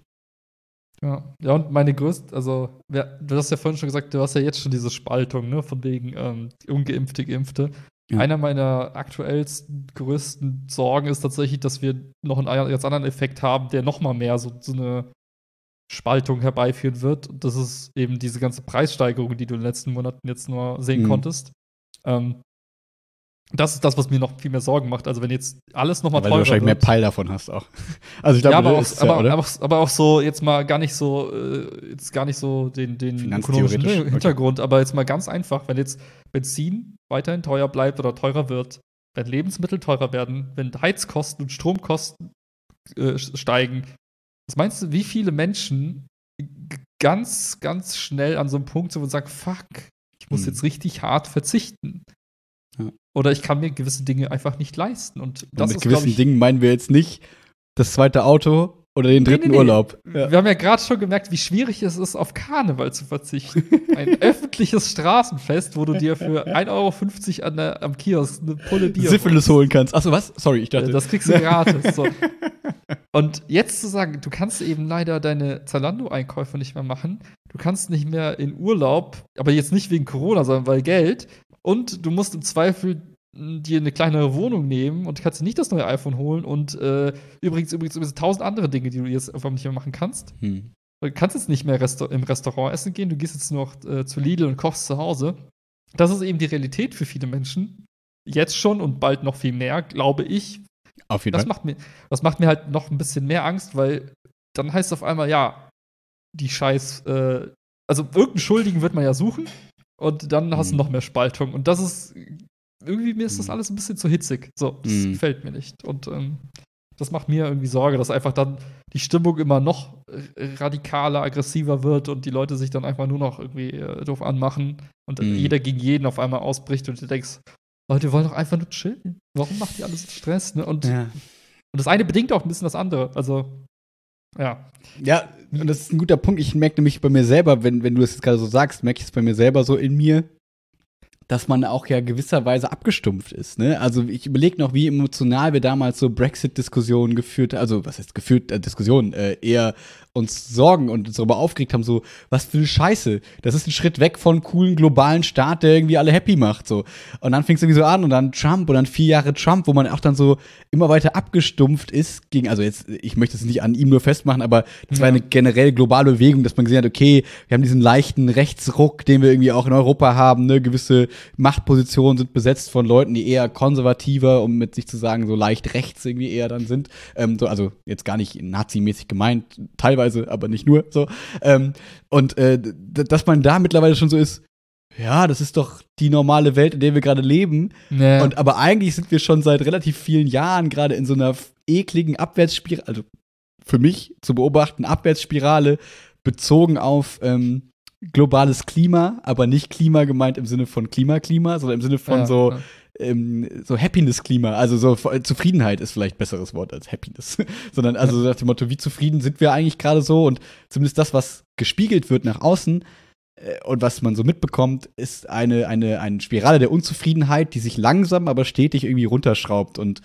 ja. ja, und meine größte, also, wer, du hast ja vorhin schon gesagt, du hast ja jetzt schon diese Spaltung, ne, von wegen ähm, Ungeimpfte, Geimpfte. Ja. Einer meiner aktuellsten, größten Sorgen ist tatsächlich, dass wir noch einen ganz anderen Effekt haben, der noch mal mehr so, so eine Spaltung herbeiführen wird. Und das ist eben diese ganze Preissteigerung, die du in den letzten Monaten jetzt nur sehen Mhm. konntest. Ähm, das ist das, was mir noch viel mehr Sorgen macht. Also wenn jetzt alles noch mal Weil du teurer wahrscheinlich mehr wird. Peil davon hast auch. Also ich glaube, Ja, aber das auch, ist ja, aber, oder? aber, auch, aber auch so jetzt mal gar nicht so äh, jetzt gar nicht so den, den ökonomischen Finanztheoretisch, okay. Hintergrund, aber jetzt mal ganz einfach, wenn jetzt Benzin weiterhin teuer bleibt oder teurer wird, wenn Lebensmittel teurer werden, wenn Heizkosten und Stromkosten äh, steigen, was meinst du, wie viele Menschen g- ganz, ganz schnell an so einem Punkt sind, wo sie sagen, fuck, ich muss Hm. jetzt richtig hart verzichten. Ja. Oder ich kann mir gewisse Dinge einfach nicht leisten. Und Und das mit ist, glaub gewissen ich, Dingen meinen wir jetzt nicht das zweite Auto oder den Nee, dritten nee, nee. Urlaub. Ja. Wir haben ja gerade schon gemerkt, wie schwierig es ist, auf Karneval zu verzichten. Ein öffentliches Straßenfest, wo du dir für ein Euro fünfzig an der, am Kiosk eine Pulle Bier Syphilis holen kannst. Achso, was? Sorry, ich dachte. Äh, Das kriegst du gratis. So. Und jetzt zu sagen, du kannst eben leider deine Zalando-Einkäufe nicht mehr machen. Du kannst nicht mehr in Urlaub, aber jetzt nicht wegen Corona, sondern weil Geld. Und du musst im Zweifel mh, dir eine kleinere Wohnung nehmen und kannst dir nicht das neue iPhone holen. Und äh, übrigens, übrigens, übrigens tausend andere Dinge, die du jetzt einfach nicht mehr machen kannst. Hm. Du kannst jetzt nicht mehr Resta- im Restaurant essen gehen, du gehst jetzt nur noch äh, zu Lidl und kochst zu Hause. Das ist eben die Realität für viele Menschen. Jetzt schon und bald noch viel mehr, glaube ich. Auf jeden Das Fall. macht, mir, das macht mir halt noch ein bisschen mehr Angst, weil dann heißt es auf einmal, ja, die Scheiß, äh, also irgendeinen Schuldigen wird man ja suchen und dann hast du Mhm. noch mehr Spaltung. Und das ist, irgendwie mir ist das Mhm. alles ein bisschen zu hitzig. So, das Mhm. gefällt mir nicht. Und ähm, das macht mir irgendwie Sorge, dass einfach dann die Stimmung immer noch äh, radikaler, aggressiver wird und die Leute sich dann einfach nur noch irgendwie äh, doof anmachen und Mhm. jeder gegen jeden auf einmal ausbricht und du denkst, Leute wollen doch einfach nur chillen. Warum macht ihr alles so Stress? Ne? Und, Ja. und das eine bedingt auch ein bisschen das andere. Also, ja. Ja, und das ist ein guter Punkt. Ich merke nämlich bei mir selber, wenn, wenn du das jetzt gerade so sagst, merke ich es bei mir selber so in mir, dass man auch ja gewisserweise abgestumpft ist. Ne? Also ich überlege noch, wie emotional wir damals so Brexit-Diskussionen geführt, also was heißt geführt, äh, Diskussionen, äh, eher uns Sorgen und uns darüber aufgeregt haben, so, was für eine Scheiße. Das ist ein Schritt weg von coolen globalen Staat, der irgendwie alle happy macht. So. Und dann fing es irgendwie so an und dann Trump und dann vier Jahre Trump, wo man auch dann so immer weiter abgestumpft ist gegen, also jetzt, ich möchte es nicht an ihm nur festmachen, aber das war Ja. eine generell globale Bewegung, dass man gesehen hat, okay, wir haben diesen leichten Rechtsruck, den wir irgendwie auch in Europa haben, ne, gewisse Machtpositionen sind besetzt von Leuten, die eher konservativer, um mit sich zu sagen, so leicht rechts irgendwie eher dann sind. Ähm, so, also jetzt gar nicht nazimäßig gemeint, teilweise, aber nicht nur so. Ähm, und äh, d- dass man da mittlerweile schon so ist, ja, das ist doch die normale Welt, in der wir gerade leben. Nee. Und aber eigentlich sind wir schon seit relativ vielen Jahren gerade in so einer f- ekligen Abwärtsspirale, also für mich zu beobachten, Abwärtsspirale bezogen auf ähm, globales Klima, aber nicht Klima gemeint im Sinne von Klima-Klima, sondern im Sinne von Ja, so ja. ähm, so Happiness-Klima, also so Zufriedenheit ist vielleicht ein besseres Wort als Happiness, sondern also so nach dem Motto, wie zufrieden sind wir eigentlich gerade so und zumindest das, was gespiegelt wird nach außen äh, und was man so mitbekommt, ist eine, eine, eine Spirale der Unzufriedenheit, die sich langsam, aber stetig irgendwie runterschraubt und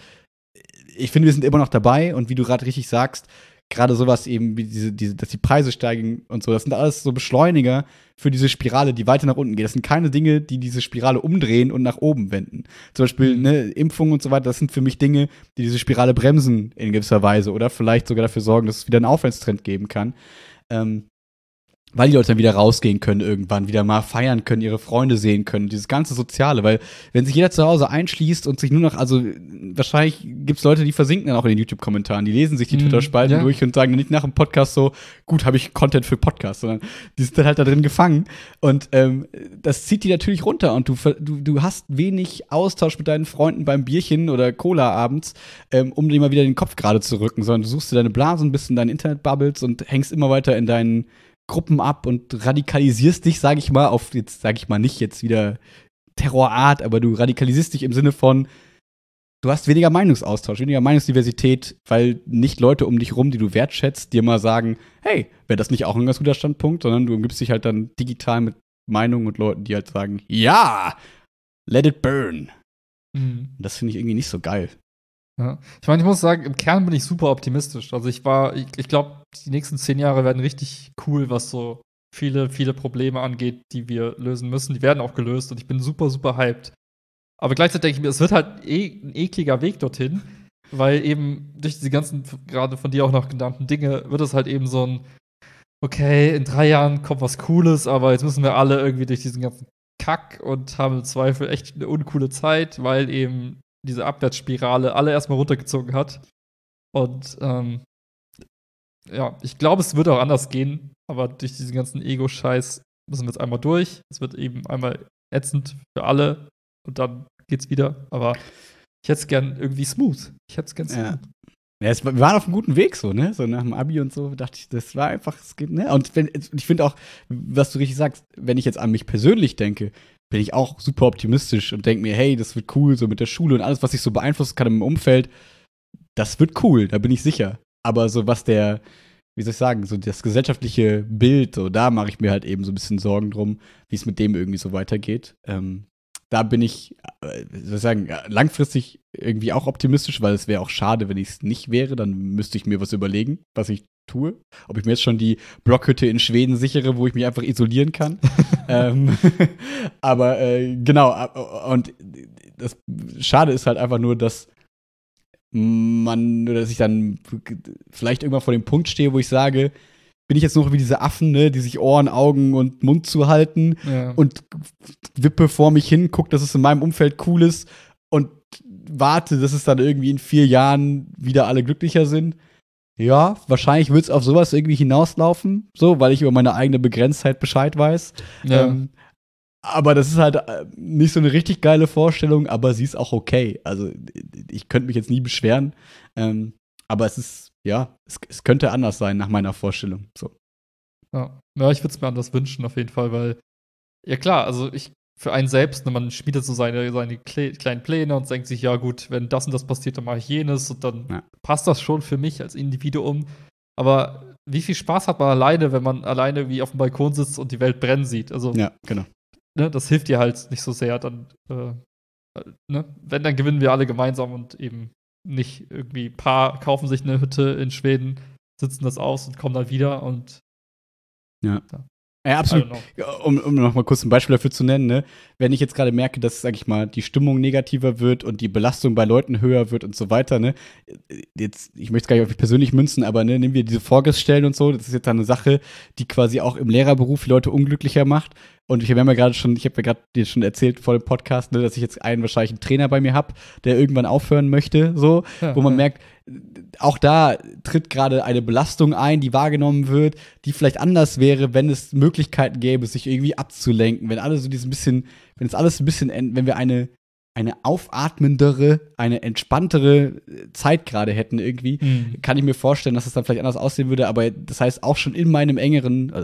ich finde, wir sind immer noch dabei und wie du gerade richtig sagst, gerade sowas eben wie diese, diese, dass die Preise steigen und so, das sind alles so Beschleuniger für diese Spirale, die weiter nach unten geht. Das sind keine Dinge, die diese Spirale umdrehen und nach oben wenden. Zum Beispiel ne, Impfungen und so weiter, das sind für mich Dinge, die diese Spirale bremsen in gewisser Weise oder vielleicht sogar dafür sorgen, dass es wieder einen Aufwärtstrend geben kann. Ähm, weil die Leute dann wieder rausgehen können irgendwann, wieder mal feiern können, ihre Freunde sehen können, dieses ganze Soziale, weil wenn sich jeder zu Hause einschließt und sich nur noch, also wahrscheinlich gibt es Leute, die versinken dann auch in den YouTube-Kommentaren, die lesen sich die Twitter-Spalten ja. durch und sagen dann nicht nach dem Podcast so, gut, habe ich Content für Podcast, sondern die sind dann halt da drin gefangen und ähm, das zieht die natürlich runter und du, du, du hast wenig Austausch mit deinen Freunden beim Bierchen oder Cola abends, ähm, um dir mal wieder den Kopf gerade zu rücken, sondern du suchst dir deine Blasen, bist in deinen Internet-Bubbles und hängst immer weiter in deinen Gruppen ab und radikalisierst dich, sage ich mal, auf jetzt sage ich mal nicht jetzt wieder Terrorart, aber du radikalisierst dich im Sinne von du hast weniger Meinungsaustausch, weniger Meinungsdiversität, weil nicht Leute um dich rum, die du wertschätzt, dir mal sagen, hey, wäre das nicht auch ein ganz guter Standpunkt, sondern du umgibst dich halt dann digital mit Meinungen und Leuten, die halt sagen, ja, let it burn. Mhm. Das finde ich irgendwie nicht so geil. Ja. Ich meine, ich muss sagen, im Kern bin ich super optimistisch. Also ich war, ich, ich glaube, die nächsten zehn Jahre werden richtig cool, was so viele, viele Probleme angeht, die wir lösen müssen. Die werden auch gelöst und ich bin super, super hyped. Aber gleichzeitig denke ich mir, es wird halt eh ein ekliger Weg dorthin, weil eben durch diese ganzen, gerade von dir auch noch genannten Dinge, wird es halt eben so ein, okay, in drei Jahren kommt was Cooles, aber jetzt müssen wir alle irgendwie durch diesen ganzen Kack und haben im Zweifel echt eine uncoole Zeit, weil eben diese Abwärtsspirale alle erstmal runtergezogen hat. Und ähm, ja, ich glaube, es wird auch anders gehen, aber durch diesen ganzen Ego-Scheiß müssen wir jetzt einmal durch. Es wird eben einmal ätzend für alle und dann geht's wieder. Aber ich hätte es gern irgendwie smooth. Ich hätte es gern smooth. Ja. Ja, es, wir waren auf einem guten Weg, so, ne? So nach dem Abi und so, dachte ich, das war einfach, es geht, ne? Und wenn, ich finde auch, was du richtig sagst, wenn ich jetzt an mich persönlich denke, bin ich auch super optimistisch und denke mir, hey, das wird cool, so mit der Schule und alles, was ich so beeinflussen kann im Umfeld, das wird cool, da bin ich sicher. Aber so was der, wie soll ich sagen, so das gesellschaftliche Bild, so da mache ich mir halt eben so ein bisschen Sorgen drum, wie es mit dem irgendwie so weitergeht. Ähm, da bin ich, äh, wie soll ich sagen, langfristig irgendwie auch optimistisch, weil es wäre auch schade, wenn ich es nicht wäre, dann müsste ich mir was überlegen, was ich tue. Ob ich mir jetzt schon die Blockhütte in Schweden sichere, wo ich mich einfach isolieren kann. ähm, aber äh, genau, und das Schade ist halt einfach nur, dass man, oder dass ich dann vielleicht irgendwann vor dem Punkt stehe, wo ich sage, bin ich jetzt noch wie diese Affen, ne, die sich Ohren, Augen und Mund zuhalten ja. und wippe vor mich hin, gucke, dass es in meinem Umfeld cool ist und warte, dass es dann irgendwie in vier Jahren wieder alle glücklicher sind. Ja, wahrscheinlich wird es auf sowas irgendwie hinauslaufen, so, weil ich über meine eigene Begrenztheit Bescheid weiß. Ja. Ähm, aber das ist halt nicht so eine richtig geile Vorstellung, aber sie ist auch okay. Also ich könnte mich jetzt nie beschweren, ähm, aber es ist, ja, es, es könnte anders sein nach meiner Vorstellung. So. Ja. ja, ich würde es mir anders wünschen auf jeden Fall, weil, ja klar, also ich für einen selbst, ne, man schmiedet so seine, seine Kle- kleinen Pläne und denkt sich, ja gut, wenn das und das passiert, dann mache ich jenes und dann ja. passt das schon für mich als Individuum. Aber wie viel Spaß hat man alleine, wenn man alleine wie auf dem Balkon sitzt und die Welt brennen sieht? Also, ja, genau. Ne, das hilft dir halt nicht so sehr. Dann, äh, ne, wenn, dann gewinnen wir alle gemeinsam und eben nicht irgendwie ein paar kaufen sich eine Hütte in Schweden, sitzen das aus und kommen dann wieder und ja. ja. Ja, absolut. Um, um noch mal kurz ein Beispiel dafür zu nennen, ne? Wenn ich jetzt gerade merke, dass, sag ich mal, die Stimmung negativer wird und die Belastung bei Leuten höher wird und so weiter, ne? Jetzt, ich möchte es gar nicht auf mich persönlich münzen, aber ne, nehmen wir diese Vorgestellen und so, das ist jetzt eine Sache, die quasi auch im Lehrerberuf die Leute unglücklicher macht. Und ich habe ja gerade schon, ich habe ja gerade dir schon erzählt vor dem Podcast, ne, dass ich jetzt einen wahrscheinlich einen Trainer bei mir habe, der irgendwann aufhören möchte, so, ja, wo man ja. merkt, auch da tritt gerade eine Belastung ein, die wahrgenommen wird, die vielleicht anders wäre, wenn es Möglichkeiten gäbe, sich irgendwie abzulenken, wenn alles so dieses bisschen, wenn es alles ein bisschen, wenn wir eine eine aufatmendere, eine entspanntere Zeit gerade hätten irgendwie, mhm. kann ich mir vorstellen, dass es dann vielleicht anders aussehen würde, aber das heißt auch schon in meinem engeren, also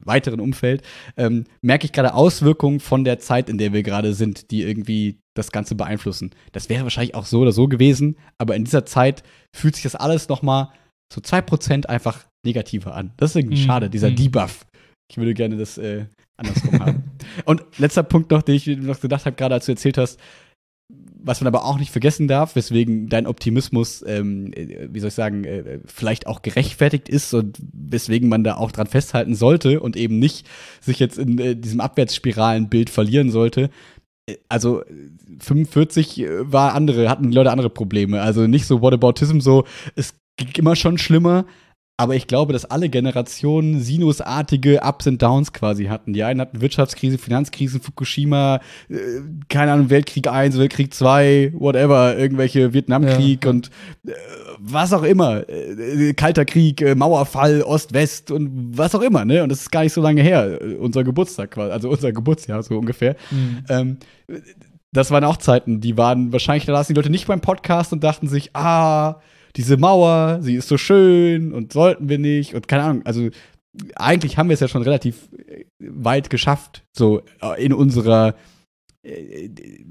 weiteren Umfeld, ähm, merke ich gerade Auswirkungen von der Zeit, in der wir gerade sind, die irgendwie das Ganze beeinflussen. Das wäre wahrscheinlich auch so oder so gewesen, aber in dieser Zeit fühlt sich das alles noch mal so zwei Prozent einfach negativer an. Das ist irgendwie Mhm. schade, dieser Mhm. Debuff. Ich würde gerne das äh, andersrum haben. Und letzter Punkt noch, den ich noch gedacht habe, gerade als du erzählt hast, was man aber auch nicht vergessen darf, weswegen dein Optimismus, ähm, äh, wie soll ich sagen, äh, vielleicht auch gerechtfertigt ist und weswegen man da auch dran festhalten sollte und eben nicht sich jetzt in äh, diesem Abwärtsspiralenbild verlieren sollte. Äh, Also fünfundvierzig äh, war andere, hatten die Leute andere Probleme. Also nicht so Whataboutism, so es ging immer schon schlimmer. Aber ich glaube, dass alle Generationen sinusartige Ups und Downs quasi hatten. Die einen hatten Wirtschaftskrise, Finanzkrisen, Fukushima, äh, keine Ahnung, Weltkrieg eins, Weltkrieg zwei, whatever, irgendwelche Vietnamkrieg Ja, ja. und äh, was auch immer. Äh, Kalter Krieg, äh, Mauerfall, Ost-West und was auch immer, ne? Und das ist gar nicht so lange her, äh, unser Geburtstag quasi, also unser Geburtsjahr so ungefähr. Mhm. Ähm, das waren auch Zeiten, die waren wahrscheinlich, da saßen die Leute nicht beim Podcast und dachten sich, ah, diese Mauer, sie ist so schön und sollten wir nicht und keine Ahnung, also eigentlich haben wir es ja schon relativ weit geschafft, so in unserer äh,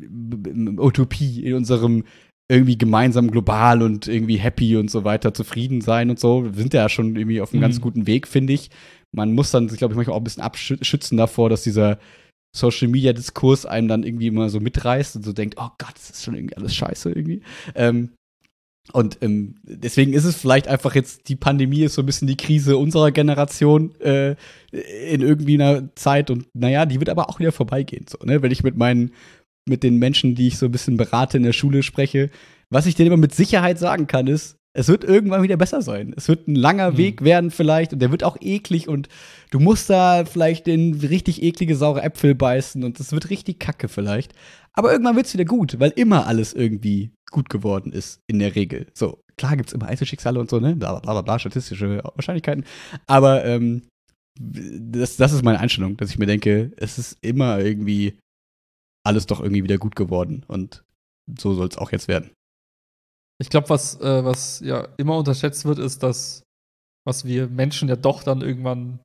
Utopie, in unserem irgendwie gemeinsam global und irgendwie happy und so weiter, zufrieden sein und so. Wir sind ja schon irgendwie auf einem Mhm. ganz guten Weg, finde ich. Man muss dann, glaube ich, manchmal auch ein bisschen abschützen davor, dass dieser Social-Media-Diskurs einem dann irgendwie immer so mitreißt und so denkt, oh Gott, das ist schon irgendwie alles scheiße irgendwie. Ähm, Und ähm, deswegen ist es vielleicht einfach jetzt, die Pandemie ist so ein bisschen die Krise unserer Generation äh, in irgendwie einer Zeit. Und naja, die wird aber auch wieder vorbeigehen. So, ne? Wenn ich mit meinen, mit den Menschen, die ich so ein bisschen berate in der Schule spreche, was ich denen immer mit Sicherheit sagen kann, ist, es wird irgendwann wieder besser sein. Es wird ein langer Mhm. Weg werden vielleicht und der wird auch eklig und du musst da vielleicht in richtig eklige, saure Äpfel beißen und es wird richtig kacke vielleicht. Aber irgendwann wird's wieder gut, weil immer alles irgendwie gut geworden ist, in der Regel. So, klar gibt's immer Einzelschicksale und so, ne? Bla bla bla, bla statistische Wahrscheinlichkeiten. Aber ähm, das, das ist meine Einstellung, dass ich mir denke, es ist immer irgendwie alles doch irgendwie wieder gut geworden. Und so soll's auch jetzt werden. Ich glaube, was, äh, was ja immer unterschätzt wird, ist, dass was wir Menschen ja doch dann irgendwann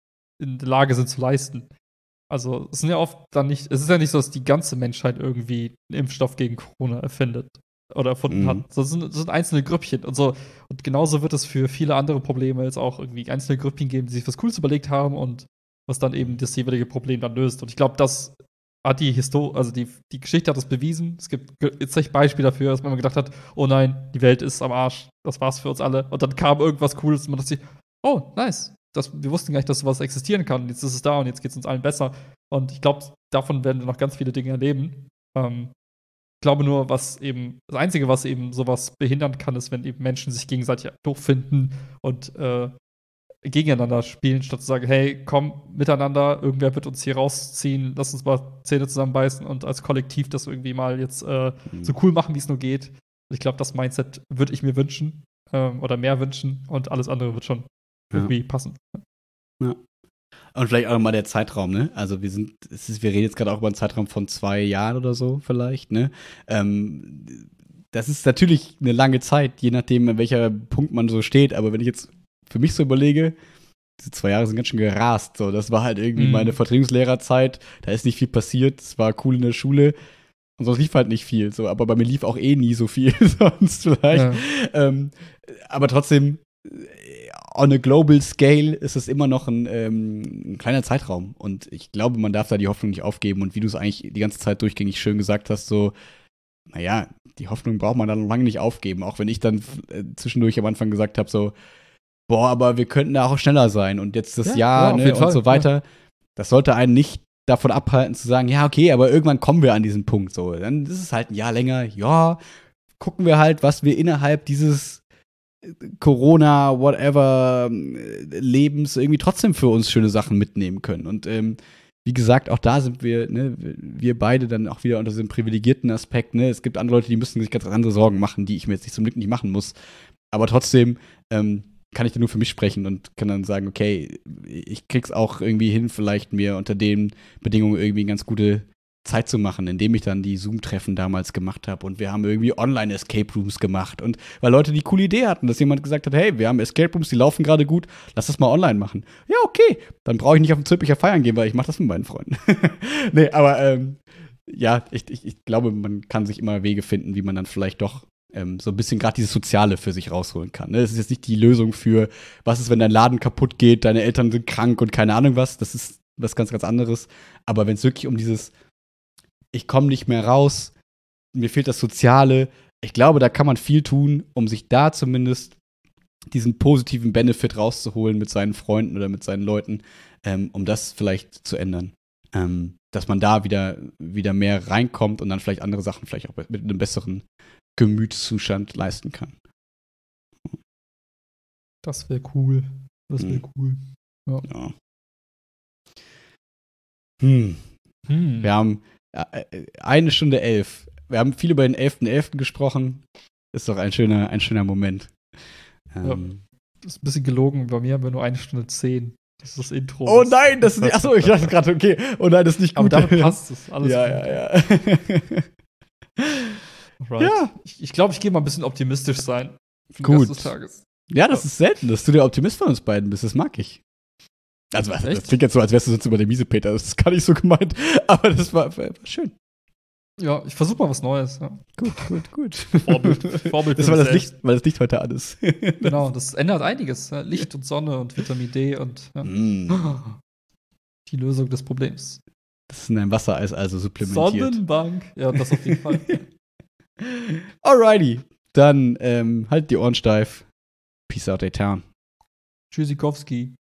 in der Lage sind zu leisten. Also es sind ja oft dann nicht, es ist ja nicht so, dass die ganze Menschheit irgendwie einen Impfstoff gegen Corona erfindet oder erfunden Mhm. hat. So, das sind, das sind einzelne Grüppchen und so. Und genauso wird es für viele andere Probleme jetzt auch irgendwie einzelne Grüppchen geben, die sich was Cooles überlegt haben und was dann eben das jeweilige Problem dann löst. Und ich glaube, das hat die Historie, also die, die Geschichte hat das bewiesen. Es gibt ge- jetzt echt Beispiele dafür, dass man immer gedacht hat, oh nein, die Welt ist am Arsch, das war's für uns alle. Und dann kam irgendwas Cooles und man dachte sich, oh, nice. Das, wir wussten gar nicht, dass sowas existieren kann. Jetzt ist es da und jetzt geht es uns allen besser. Und ich glaube, davon werden wir noch ganz viele Dinge erleben. Ähm, ich glaube nur, was eben, das Einzige, was eben sowas behindern kann, ist, wenn eben Menschen sich gegenseitig doof finden und äh, gegeneinander spielen, statt zu sagen, hey, komm, miteinander, irgendwer wird uns hier rausziehen, lass uns mal Zähne zusammenbeißen und als Kollektiv das irgendwie mal jetzt äh, Mhm. so cool machen, wie es nur geht. Und ich glaube, das Mindset würde ich mir wünschen ähm, oder mehr wünschen und alles andere wird schon Ja. irgendwie passen. Ja. Und vielleicht auch mal der Zeitraum, ne? Also wir sind, es ist, wir reden jetzt gerade auch über einen Zeitraum von zwei Jahren oder so vielleicht, ne? Ähm, das ist natürlich eine lange Zeit, je nachdem, an welcher Punkt man so steht. Aber wenn ich jetzt für mich so überlege, diese zwei Jahre sind ganz schön gerast. So, das war halt irgendwie Mhm. meine Vertretungslehrerzeit. Da ist nicht viel passiert. Es war cool in der Schule. Und sonst lief halt nicht viel. So, aber bei mir lief auch eh nie so viel sonst vielleicht. Ja. Ähm, aber trotzdem, on a global scale ist es immer noch ein, ähm, ein kleiner Zeitraum. Und ich glaube, man darf da die Hoffnung nicht aufgeben. Und wie du es eigentlich die ganze Zeit durchgängig schön gesagt hast, so, naja, die Hoffnung braucht man dann noch lange nicht aufgeben. Auch wenn ich dann äh, zwischendurch am Anfang gesagt habe, so, boah, aber wir könnten da auch schneller sein. Und jetzt das Ja, Jahr, ja, auf ne, jeden und Fall, so weiter. Das sollte einen nicht davon abhalten zu sagen, ja, okay, aber irgendwann kommen wir an diesen Punkt. So, dann ist es halt ein Jahr länger. Ja, gucken wir halt, was wir innerhalb dieses Corona, whatever, Lebens irgendwie trotzdem für uns schöne Sachen mitnehmen können. Und ähm, wie gesagt, auch da sind wir, ne, wir beide dann auch wieder unter diesem privilegierten Aspekt. Ne? Es gibt andere Leute, die müssen sich ganz andere Sorgen machen, die ich mir jetzt nicht zum Glück nicht machen muss. Aber trotzdem ähm, kann ich da nur für mich sprechen und kann dann sagen, okay, ich krieg's auch irgendwie hin, vielleicht mir unter den Bedingungen irgendwie eine ganz gute Zeit zu machen, indem ich dann die Zoom-Treffen damals gemacht habe und wir haben irgendwie Online-Escape-Rooms gemacht und weil Leute die coole Idee hatten, dass jemand gesagt hat, hey, wir haben Escape-Rooms, die laufen gerade gut, lass das mal online machen. Ja, okay, dann brauche ich nicht auf den Zülpicher feiern gehen, weil ich mache das mit meinen Freunden. Nee, aber ähm, ja, ich, ich, ich glaube, man kann sich immer Wege finden, wie man dann vielleicht doch ähm, so ein bisschen gerade dieses Soziale für sich rausholen kann. Ne? Das ist jetzt nicht die Lösung für, was ist, wenn dein Laden kaputt geht, deine Eltern sind krank und keine Ahnung was, das ist was ganz, ganz anderes. Aber wenn es wirklich um dieses ich komme nicht mehr raus, mir fehlt das Soziale. Ich glaube, da kann man viel tun, um sich da zumindest diesen positiven Benefit rauszuholen mit seinen Freunden oder mit seinen Leuten, ähm, um das vielleicht zu ändern. Ähm, dass man da wieder, wieder mehr reinkommt und dann vielleicht andere Sachen vielleicht auch mit einem besseren Gemütszustand leisten kann. Das wäre cool. Das wäre Hm. cool. Ja. Ja. Hm. Hm. Wir haben äh, eine Stunde elf. Wir haben viel über den elften elften gesprochen. Ist doch ein schöner, ein schöner Moment. Ähm, Das ist ein bisschen gelogen. Bei mir haben wir nur eine Stunde zehn. Das ist das Intro. Oh nein, das ist nicht. Achso, ich dachte gerade, okay. Oh nein, das ist nicht gut. Aber damit passt es. Alles ja, gut. ja, ja, Right. Ja. Ich, ich glaube, ich gehe mal ein bisschen optimistisch sein. Für den Gut. Rest des Tages. ja, das ist selten, dass du der Optimist von uns beiden bist. Das mag ich. Also, was, das Echt? klingt jetzt so, als wärst du sonst über der Miesepeter. Das ist gar nicht so gemeint. Aber das war, war schön. Ja, ich versuche mal was Neues. Ja. Gut, gut, gut. Vorbild, Vorbild Das für war mich das selbst. Licht, weil das Licht heute an ist. Genau, das ändert einiges. Ja. Licht und Sonne und Vitamin D und ja. Mm. Die Lösung des Problems. Das ist in deinem Wassereis also supplementiert. Sonnenbank. Ja, das auf jeden Fall. Alrighty. Dann ähm, halt die Ohren steif. Peace out, Etern. Tschüssikowski.